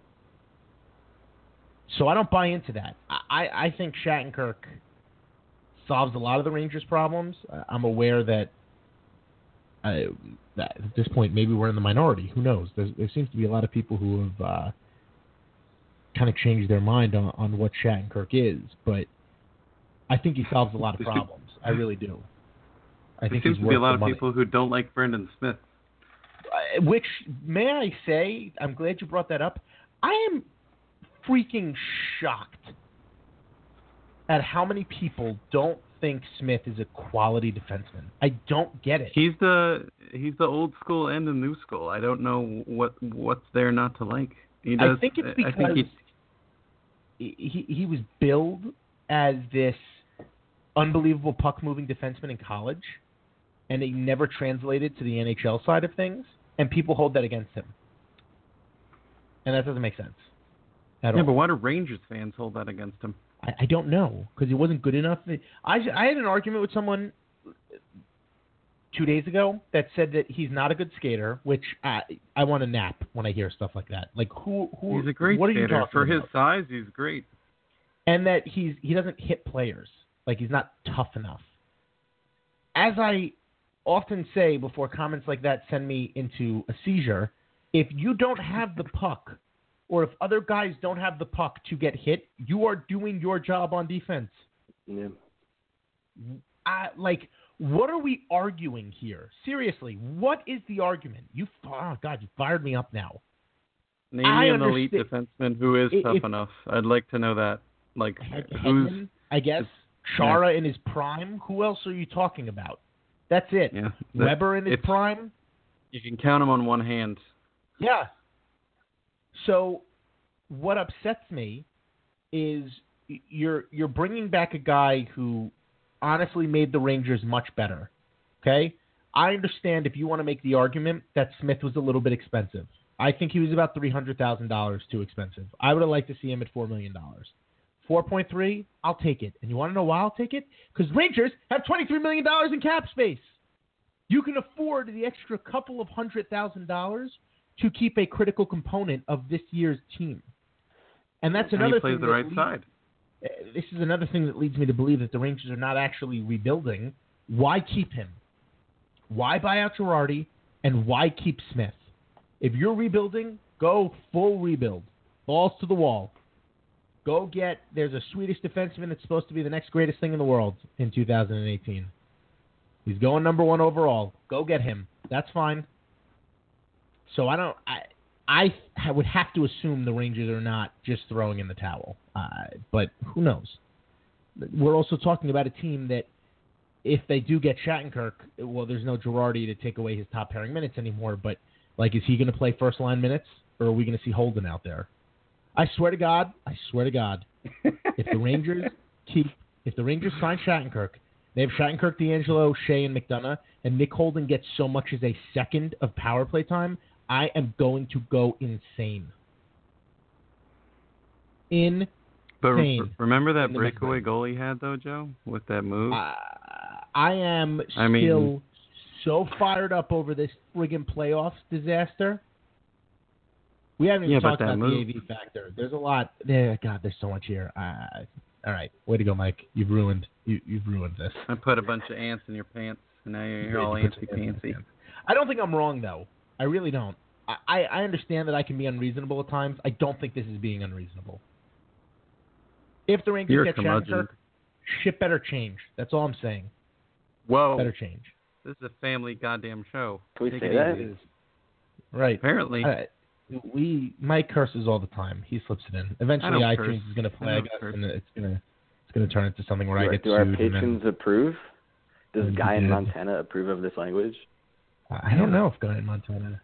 So I don't buy into that. I, I think Shattenkirk solves a lot of the Rangers' problems. I'm aware that, I, that at this point maybe we're in the minority. Who knows? There's, there seems to be a lot of people who have uh, kind of changed their mind on, on what Shattenkirk is. But I think he solves a lot of problems. I really do. I think there seems he's to be a worth lot the of money. people who don't like Brendan Smith. Uh, which, may I say, I'm glad you brought that up. I am freaking shocked at how many people don't think Smith is a quality defenseman. I don't get it. He's the he's the old school and the new school. I don't know what what's there not to like. He does, I think it's because I think he, he he was billed as this unbelievable puck-moving defenseman in college, and he never translated to the N H L side of things, and people hold that against him. And that doesn't make sense at yeah, all. but why do Rangers fans hold that against him? I, I don't know, because he wasn't good enough. I, I had an argument with someone two days ago that said that he's not a good skater, which I, I want to nap when I hear stuff like that. Like, who? who He's a great what are you skater. talking For about? his size, he's great. And that he's he doesn't hit players. Like, he's not tough enough. As I often say before comments like that send me into a seizure, if you don't have the puck, or if other guys don't have the puck to get hit, you are doing your job on defense. Yeah. I, like, what are we arguing here? Seriously, what is the argument? You, oh God, you fired me up now. Name I me an elite understand- defenseman who is If- tough if- enough. I'd like to know that. Like, Hed- who's... Hedman, I guess. Chara in his prime. Who else are you talking about? That's it. Yeah, that- Weber in his it's- prime. You can count them on one hand Yeah. So what upsets me is you're you're bringing back a guy who honestly made the Rangers much better. Okay? I understand if you want to make the argument that Smith was a little bit expensive. I think he was about three hundred thousand dollars too expensive. I would have liked to see him at four million dollars. four point three, I'll take it. And you want to know why I'll take it? Because Rangers have twenty-three million dollars in cap space. You can afford the extra couple of hundred thousand dollars to keep a critical component of this year's team. And that's and another he plays thing the that right leads, side. This is another thing that leads me to believe that the Rangers are not actually rebuilding. Why keep him? Why buy out Girardi? And why keep Smith? If you're rebuilding, go full rebuild. Balls to the wall. Go get, there's a Swedish defenseman that's supposed to be the next greatest thing in the world in two thousand eighteen. He's going number one overall. Go get him. That's fine. So I don't, I, I would have to assume the Rangers are not just throwing in the towel. Uh, but who knows? We're also talking about a team that, if they do get Shattenkirk, well, there's no Girardi to take away his top pairing minutes anymore. But, like, is he going to play first line minutes, or are we going to see Holden out there? I swear to God, I swear to God, if the Rangers keep, if the Rangers sign Shattenkirk, they have Shattenkirk, D'Angelo, Shea, and McDonough, and Nick Holden gets so much as a second of power play time, I am going to go insane. Insane. But re- remember that breakaway goal he had, though, Joe, with that move? Uh, I am I still mean, so fired up over this friggin' playoffs disaster. We haven't even yeah, talked about move. the A V factor. There's a lot. There, God, there's so much here. Uh, all right, way to go, Mike. You've ruined. You, you've ruined this. I put a bunch of ants in your pants, and now you're, you're all antsy-pantsy. I don't think I'm wrong, though. I really don't. I, I, I understand that I can be unreasonable at times. I don't think this is being unreasonable. If the Rangers You're get Shattenkirk, shit better change. That's all I'm saying. Whoa. Better change. This is a family goddamn show. Can we Take say it that? easy. Right. Apparently. Uh, we Mike curses all the time. He slips it in. Eventually, I iTunes don't curse. is going to I flag don't us, curse. and it's going to it's going to turn into something where do I our, get do our sued. and patrons then, approve? Does and Guy in yeah. Montana approve of this language? I don't know if Guy in Montana.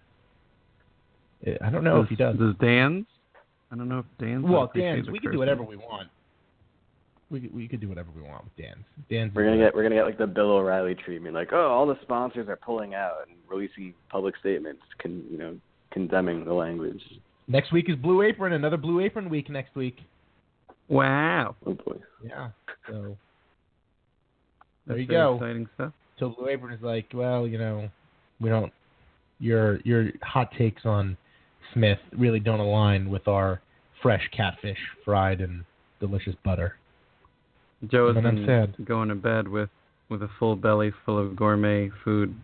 I don't know does, if he does. Does Dan's? I don't know if Dan's. Well, appreciate Dan's. the We can do cursing. whatever we want. We could, we could do whatever we want with Dan's. Dan's. We're gonna get we're gonna get like the Bill O'Reilly treatment, like, oh, all the sponsors are pulling out and releasing public statements, con, you know, condemning the language. Next week is Blue Apron. Another Blue Apron week next week. Wow. Oh boy. Yeah. So there That's you very go. exciting stuff. So Blue Apron is like, well, you know, we don't. Your your hot takes on Smith really don't align with our fresh catfish fried in delicious butter. Joe has And I'm been sad. going to bed with, with a full belly full of gourmet food.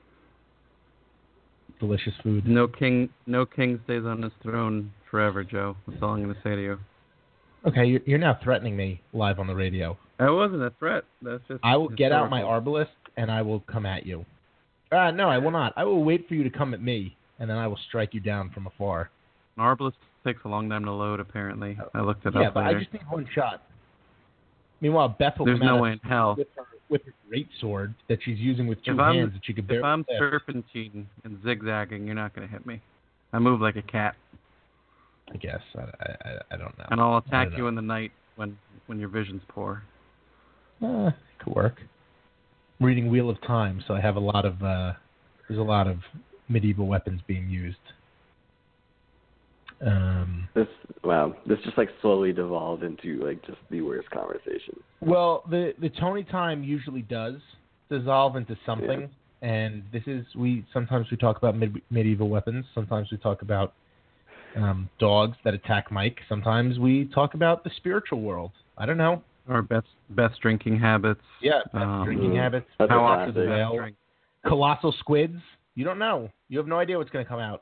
Delicious food. No king, no king stays on his throne forever, Joe. That's all I'm going to say to you. Okay, you're, you're now threatening me live on the radio. That wasn't a threat. That's just. I will get out my historical. Arbalest and I will come at you. Uh, no, I will not. I will wait for you to come at me, and then I will strike you down from afar. An Arbalest takes a long time to load, apparently. I looked it Yeah, up but later. I just need one shot. Meanwhile, Beth will There's come no out way in hell. with her, with her great sword that she's using with two If I'm- hands that she could barely If I'm lift. serpentine and zigzagging, you're not going to hit me. I move like a cat, I guess. I, I, I don't know. and I'll I attack don't you know. in the night when, when your vision's poor. Uh, could work. I'm reading Wheel of Time, so I have a lot of uh, there's a lot of medieval weapons being used. Um, This wow, this just like slowly devolved into like just the worst conversation. well, the the Tony Time usually does dissolve into something, Yeah. and this is we sometimes we talk about mid, medieval weapons. Sometimes we talk about um, dogs that attack Mike. Sometimes we talk about the spiritual world. I don't know. Or best best drinking habits. Yeah, best Um, drinking Mhm. habits. That's How a often do classic. you Well, drink? Colossal squids. You don't know. You have no idea what's going to come out.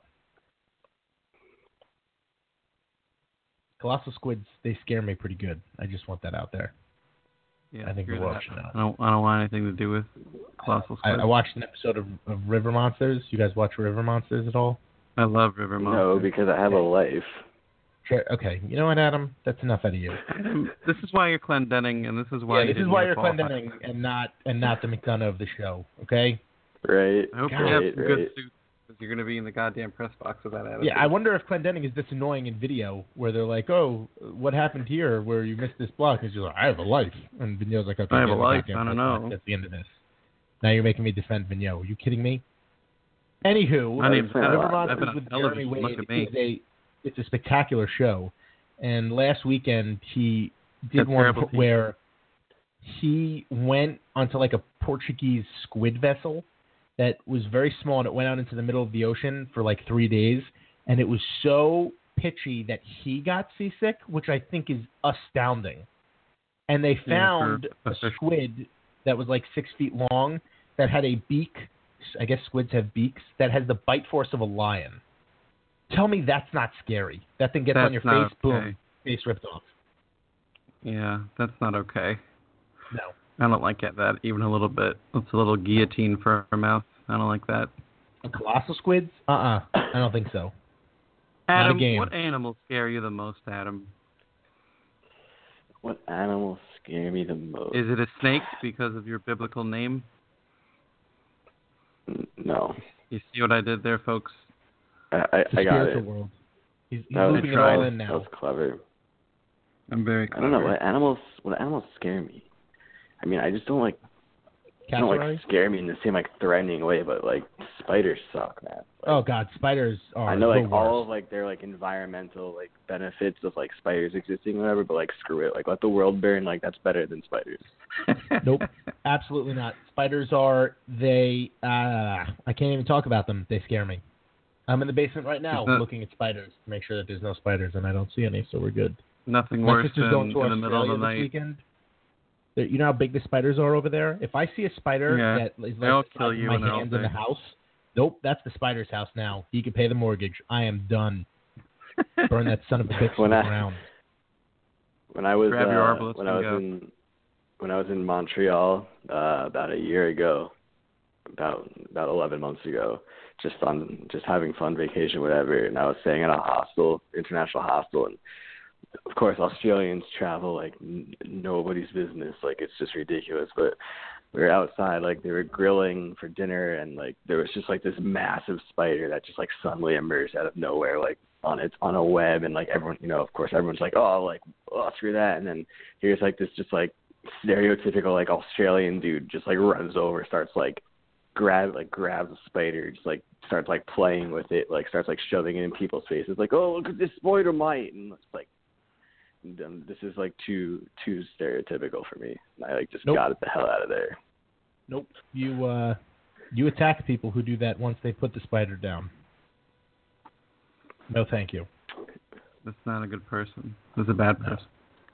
Colossal squids, they scare me pretty good. I just want that out there. Yeah, I think the screw world that. should know. I don't. I don't want anything to do with colossal I, squids. I watched an episode of, of River Monsters. You guys watch River Monsters at all? I love River No, Monsters. because I have a life. Sure. Okay. You know what, Adam? That's enough out of you. Adam, this is why you're Clendenning, and this is why yeah, you this is didn't why get you're qualified. Clendenning and not and not the McDonough of the show. Okay. Right. I hope God, you have right, some right. good suits Because you're going to be in the goddamn press box with that attitude. Yeah, I wonder if Clendening is this annoying in video where they're like, "Oh, what happened here? Where you missed this block?" And she's like, "I have a life," and Vigneault's like, "Okay, I have get a in the life. goddamn I don't press box. know." That's the end of this. Now you're making me defend Vigneault. Are you kidding me? Anywho, My name's River I've Monsters been on with Jeremy television. Wade Look at me. is a it's a spectacular show, and last weekend he did That's one terrible. where he went onto like a Portuguese squid vessel that was very small, and it went out into the middle of the ocean for like three days, and it was so pitchy that he got seasick, which I think is astounding. And they Yeah, found for- a squid that was like six feet long that had a beak. I guess squids have beaks that has the bite force of a lion. Tell me that's not scary. That thing gets That's on your not face, okay. boom, face ripped off. Yeah, that's not okay. No. I don't like it, that even a little bit. It's a little guillotine for her mouth. I don't like that. Colossal squids? Uh-uh. I don't think so. Not a Adam, game. what animals scare you the most, Adam? What animals scare me the most? Is it a snake because of your biblical name? N- No. You see what I did there, folks? I, I, It's a I got spiritual it. world. He's, he's That was, looping it tried. all in that now. was clever. I'm very I clever. don't know what animals. What animals scare me? I mean, I just don't like. They don't like Cassowary? scare me in the same like threatening way, but like spiders suck, man. Like, Oh, God. Spiders are I know the like all worst. of like their like environmental like benefits of like spiders existing, or whatever. But like screw it, like let the world burn. Like that's better than spiders. Nope. Absolutely not. Spiders are, they, uh, I can't even talk about them. They scare me. I'm in the basement right now Is that- looking at spiders to make sure that there's no spiders, and I don't see any, so we're good. Nothing My worse sister's than going to in the middle of Australia the this night. weekend. There- You know how big the spiders are over there? If I see a spider Yeah. that is They'll like the kill size of you my and they'll hand in the say- house, nope, that's the spider's house now. He can pay the mortgage. I am done. Burn that son of a bitch to When the I- ground. When I was Grab your uh, arbalest when and I was go. in when I was in Montreal uh, about a year ago, about about eleven months ago, just on just having fun vacation, whatever. And I was staying at a hostel, international hostel, and of course Australians travel like n- nobody's business. Like it's just ridiculous. But we were outside, like they were grilling for dinner, and like there was just like this massive spider that just like suddenly emerged out of nowhere, like on its on a web, and like everyone, you know, of course everyone's like, oh, like oh screw that, and then here's like this just like stereotypical like Australian dude just like runs over, starts like grab like grabs a spider, just like starts like playing with it, like starts like shoving it in people's faces, like oh look at this spider mite, and it's like um, this is like too too stereotypical for me. And I like just Nope. got it the hell out of there. Nope. You, uh, you attack people who do that once they put the spider down. No, thank you. That's not a good person. That's a bad No. person.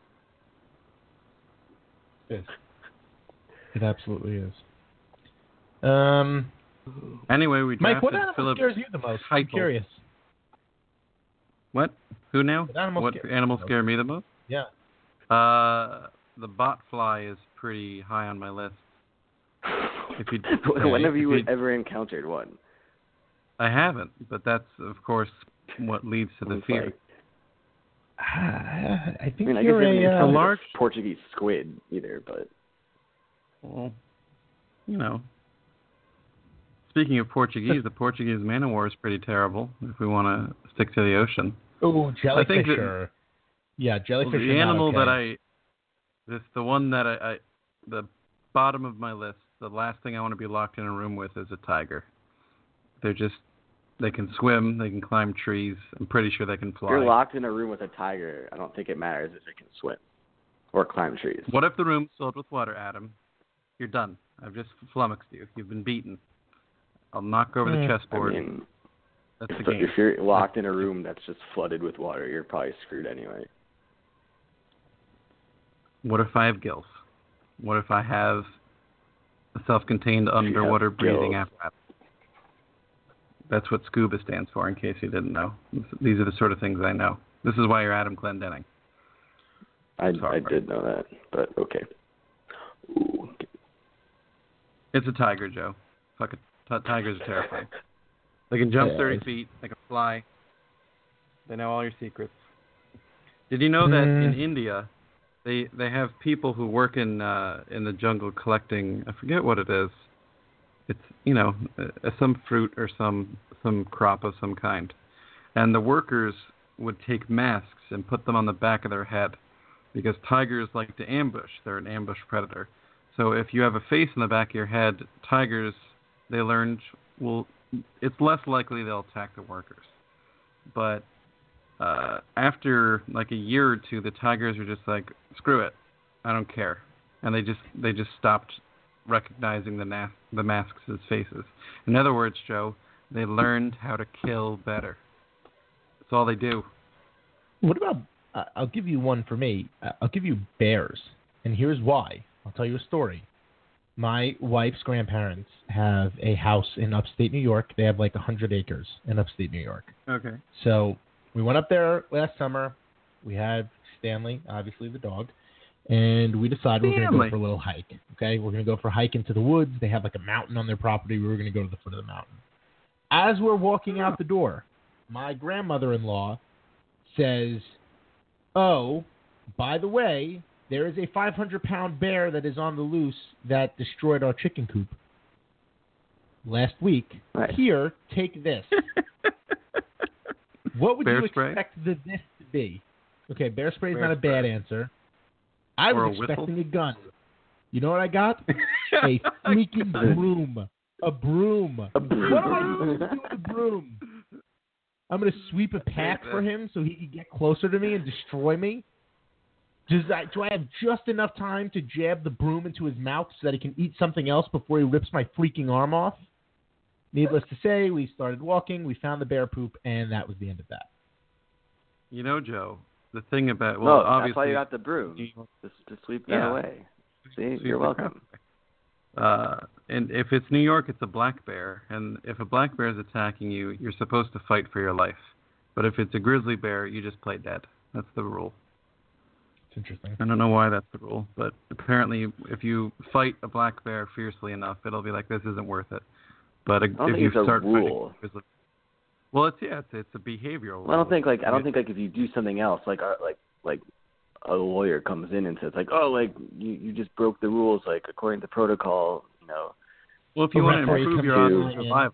It is. It absolutely is. Um, Anyway, we Mike, drafted what animal Philip scares you the most? I'm Keuchel. curious. What? Who now? What animal what scare- animals scare me the most? Yeah. Uh, the bot fly is pretty high on my list. If you, When have if you you- ever encountered one? I haven't, but that's of course what leads to the It's fear. like- I I think mean, I guess you're I haven't a, uh, encountered large- a Portuguese squid either, but Well, you know. Speaking of Portuguese, the Portuguese man o' war is pretty terrible. If we want to stick to the ocean, oh, jellyfish that- are, yeah, jellyfish well, are the not animal okay. that I, this the one that I, I, the bottom of my list. The last thing I want to be locked in a room with is a tiger. They're just, they can swim, they can climb trees. I'm pretty sure they can fly. if you're locked in a room with a tiger, I don't think it matters if it can swim or climb trees. What if the room's filled with water, Adam? You're done. I've just flummoxed you. You've been beaten. I'll knock over Hmm. the I chessboard. mean, That's the if, game. if you're locked in a room that's just flooded with water, you're probably screwed anyway. What if I have gills? What if I have a self-contained underwater breathing gills. apparatus? That's what SCUBA stands for, in case you didn't know. These are the sort of things I know. This is why you're Adam Clendening. I, Sorry. I did know that, but okay. Ooh. It's a tiger, Joe. Fuck it. T- tigers are terrifying. They can jump Yeah, thirty it's- feet. They can fly. They know all your secrets. Did you know that in Mm. India, they they have people who work in uh, in the jungle collecting? I forget what it is. It's you know uh, some fruit or some some crop of some kind. And the workers would take masks and put them on the back of their head because tigers like to ambush. They're an ambush predator. So if you have a face in the back of your head, tigers, they learned, will it's less likely they'll attack the workers. But uh, after like a year or two, the tigers are just like, screw it, I don't care, and they just they just stopped recognizing the nas- the masks as faces. In other words, Joe, they learned how to kill better. That's all they do. What about? Uh, I'll give you one for me. Uh, I'll give you bears, and here's why. I'll tell you a story. My wife's grandparents have a house in upstate New York. They have like one hundred acres in upstate New York. Okay. So we went up there last summer. We had Stanley, obviously the dog, and we decided we we're going to go for a little hike. Okay, we're going to go for a hike into the woods. They have like a mountain on their property. We were going to go to the foot of the mountain. As we're walking out the door, my grandmother-in-law says, "Oh, by the way, there is a five hundred pound bear that is on the loose that destroyed our chicken coop last week. Right. Here, take this." What would Bear you spray? expect the this to be? Okay, bear spray is Bear not a bad spray. answer. I Or was a whistle? expecting a gun. You know what I got? A freaking broom. A broom. A broom. What am I supposed to do with a broom? I'm going to sweep a path for him so he can get closer to me and destroy me? Does that, do I have just enough time to jab the broom into his mouth so that he can eat something else before he rips my freaking arm off? Needless to say, we started walking, we found the bear poop, and that was the end of that. You know, Joe, the thing about well, no, obviously that's why you got the broom. Just to sweep that Yeah. away. See, Sweep you're the welcome. Uh, and if it's New York, it's a black bear. And if a black bear is attacking you, you're supposed to fight for your life. But if it's a grizzly bear, you just play dead. That's the rule. It's interesting. I don't know why that's the rule, but apparently if you fight a black bear fiercely enough, it'll be like, this isn't worth it. But a, I don't if think you it's a start rule. fighting grizzly, well, it's yeah, it's, it's a behavioral. Well, I don't think like I don't Yeah. think like if you do something else, like uh, like like a lawyer comes in and says like, oh, like you you just broke the rules, like according to protocol, you know. Well, if you A want to referee improve comes your odds in of and- survival,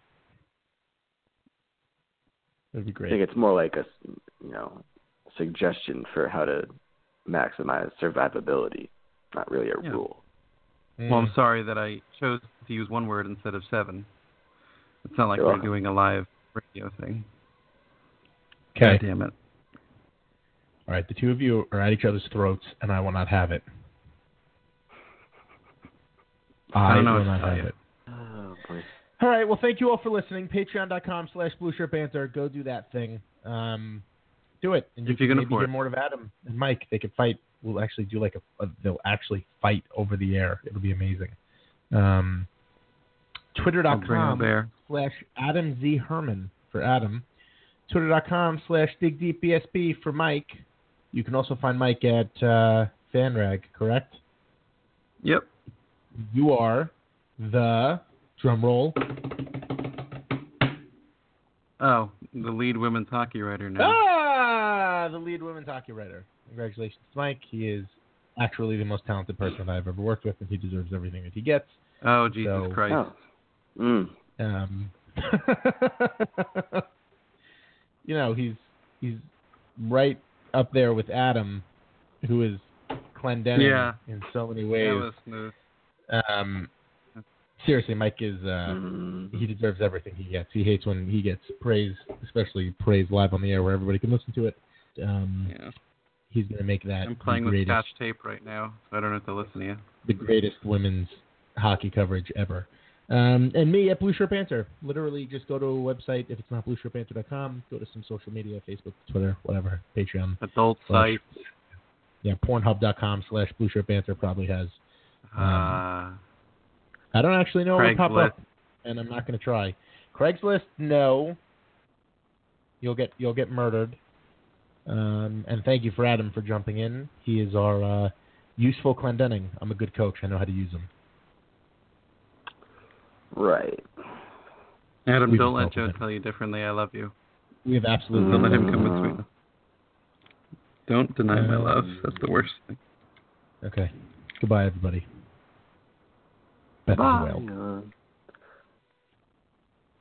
That'd be I great. think it's more like a you know suggestion for how to maximize survivability, not really a Yeah. rule. Mm. well, I'm sorry that I chose to use one word instead of seven. It's not like You're we're welcome. doing a live radio thing. Okay. God damn it. All right, the two of you are at each other's throats, and I will not have it. I I don't know will what to not tell have you. it. Oh boy. All right, well, thank you all for listening. Patreon.com slash Blue Shirt Banter. Go do that thing. Um, do it. And you If you can can maybe afford hear it. more of Adam and Mike. They could fight. We'll actually do like a, a they'll actually fight over the air. It'll be amazing. Um, I'll bring a Twitter.com bear. slash Adam Z. Herman for Adam. Twitter.com slash Dig Deep B S B for Mike. You can also find Mike at uh, FanRag, correct? Yep. You are the, drum roll, Oh, the lead women's hockey writer now. ah, the lead women's hockey writer. Congratulations to Mike. He is actually the most talented person I've ever worked with, and he deserves everything that he gets. Oh, Jesus So- Christ. Oh. Mm. Um, you know, he's he's right up there with Adam, who is Clendening Yeah. in so many That ways. was smooth. Um, seriously, Mike is uh, Mm. he deserves everything he gets. He hates when he gets praise, especially praise live on the air where everybody can listen to it. Um, Yeah. He's going to make that I'm playing the with greatest, Scotch tape right now, so I don't have to listen to you. the greatest women's hockey coverage ever. Um, and me at Blue Shirt Banter. Literally, just go to a website. If it's not blue shirt banter dot com, go to some social media, Facebook, Twitter, whatever, Patreon. Adult Slash- sites. Yeah, pornhub.com slash Blue Shirt Banter probably has. Uh, I don't actually know what would pop Craigslist. up, and I'm not going to try. Craigslist, no. You'll get you'll get murdered. Um, and thank you for Adam for jumping in. He is our uh, useful Clendening. I'm a good coach. I know how to use him. Right. Adam, We've don't let spoken Joe him. tell you differently. I love you. We have absolutely Don't let him Mm. come between us. Don't deny my Um, love. That's the worst thing. Okay. Goodbye, everybody. Beth is a Bye. whale. Uh,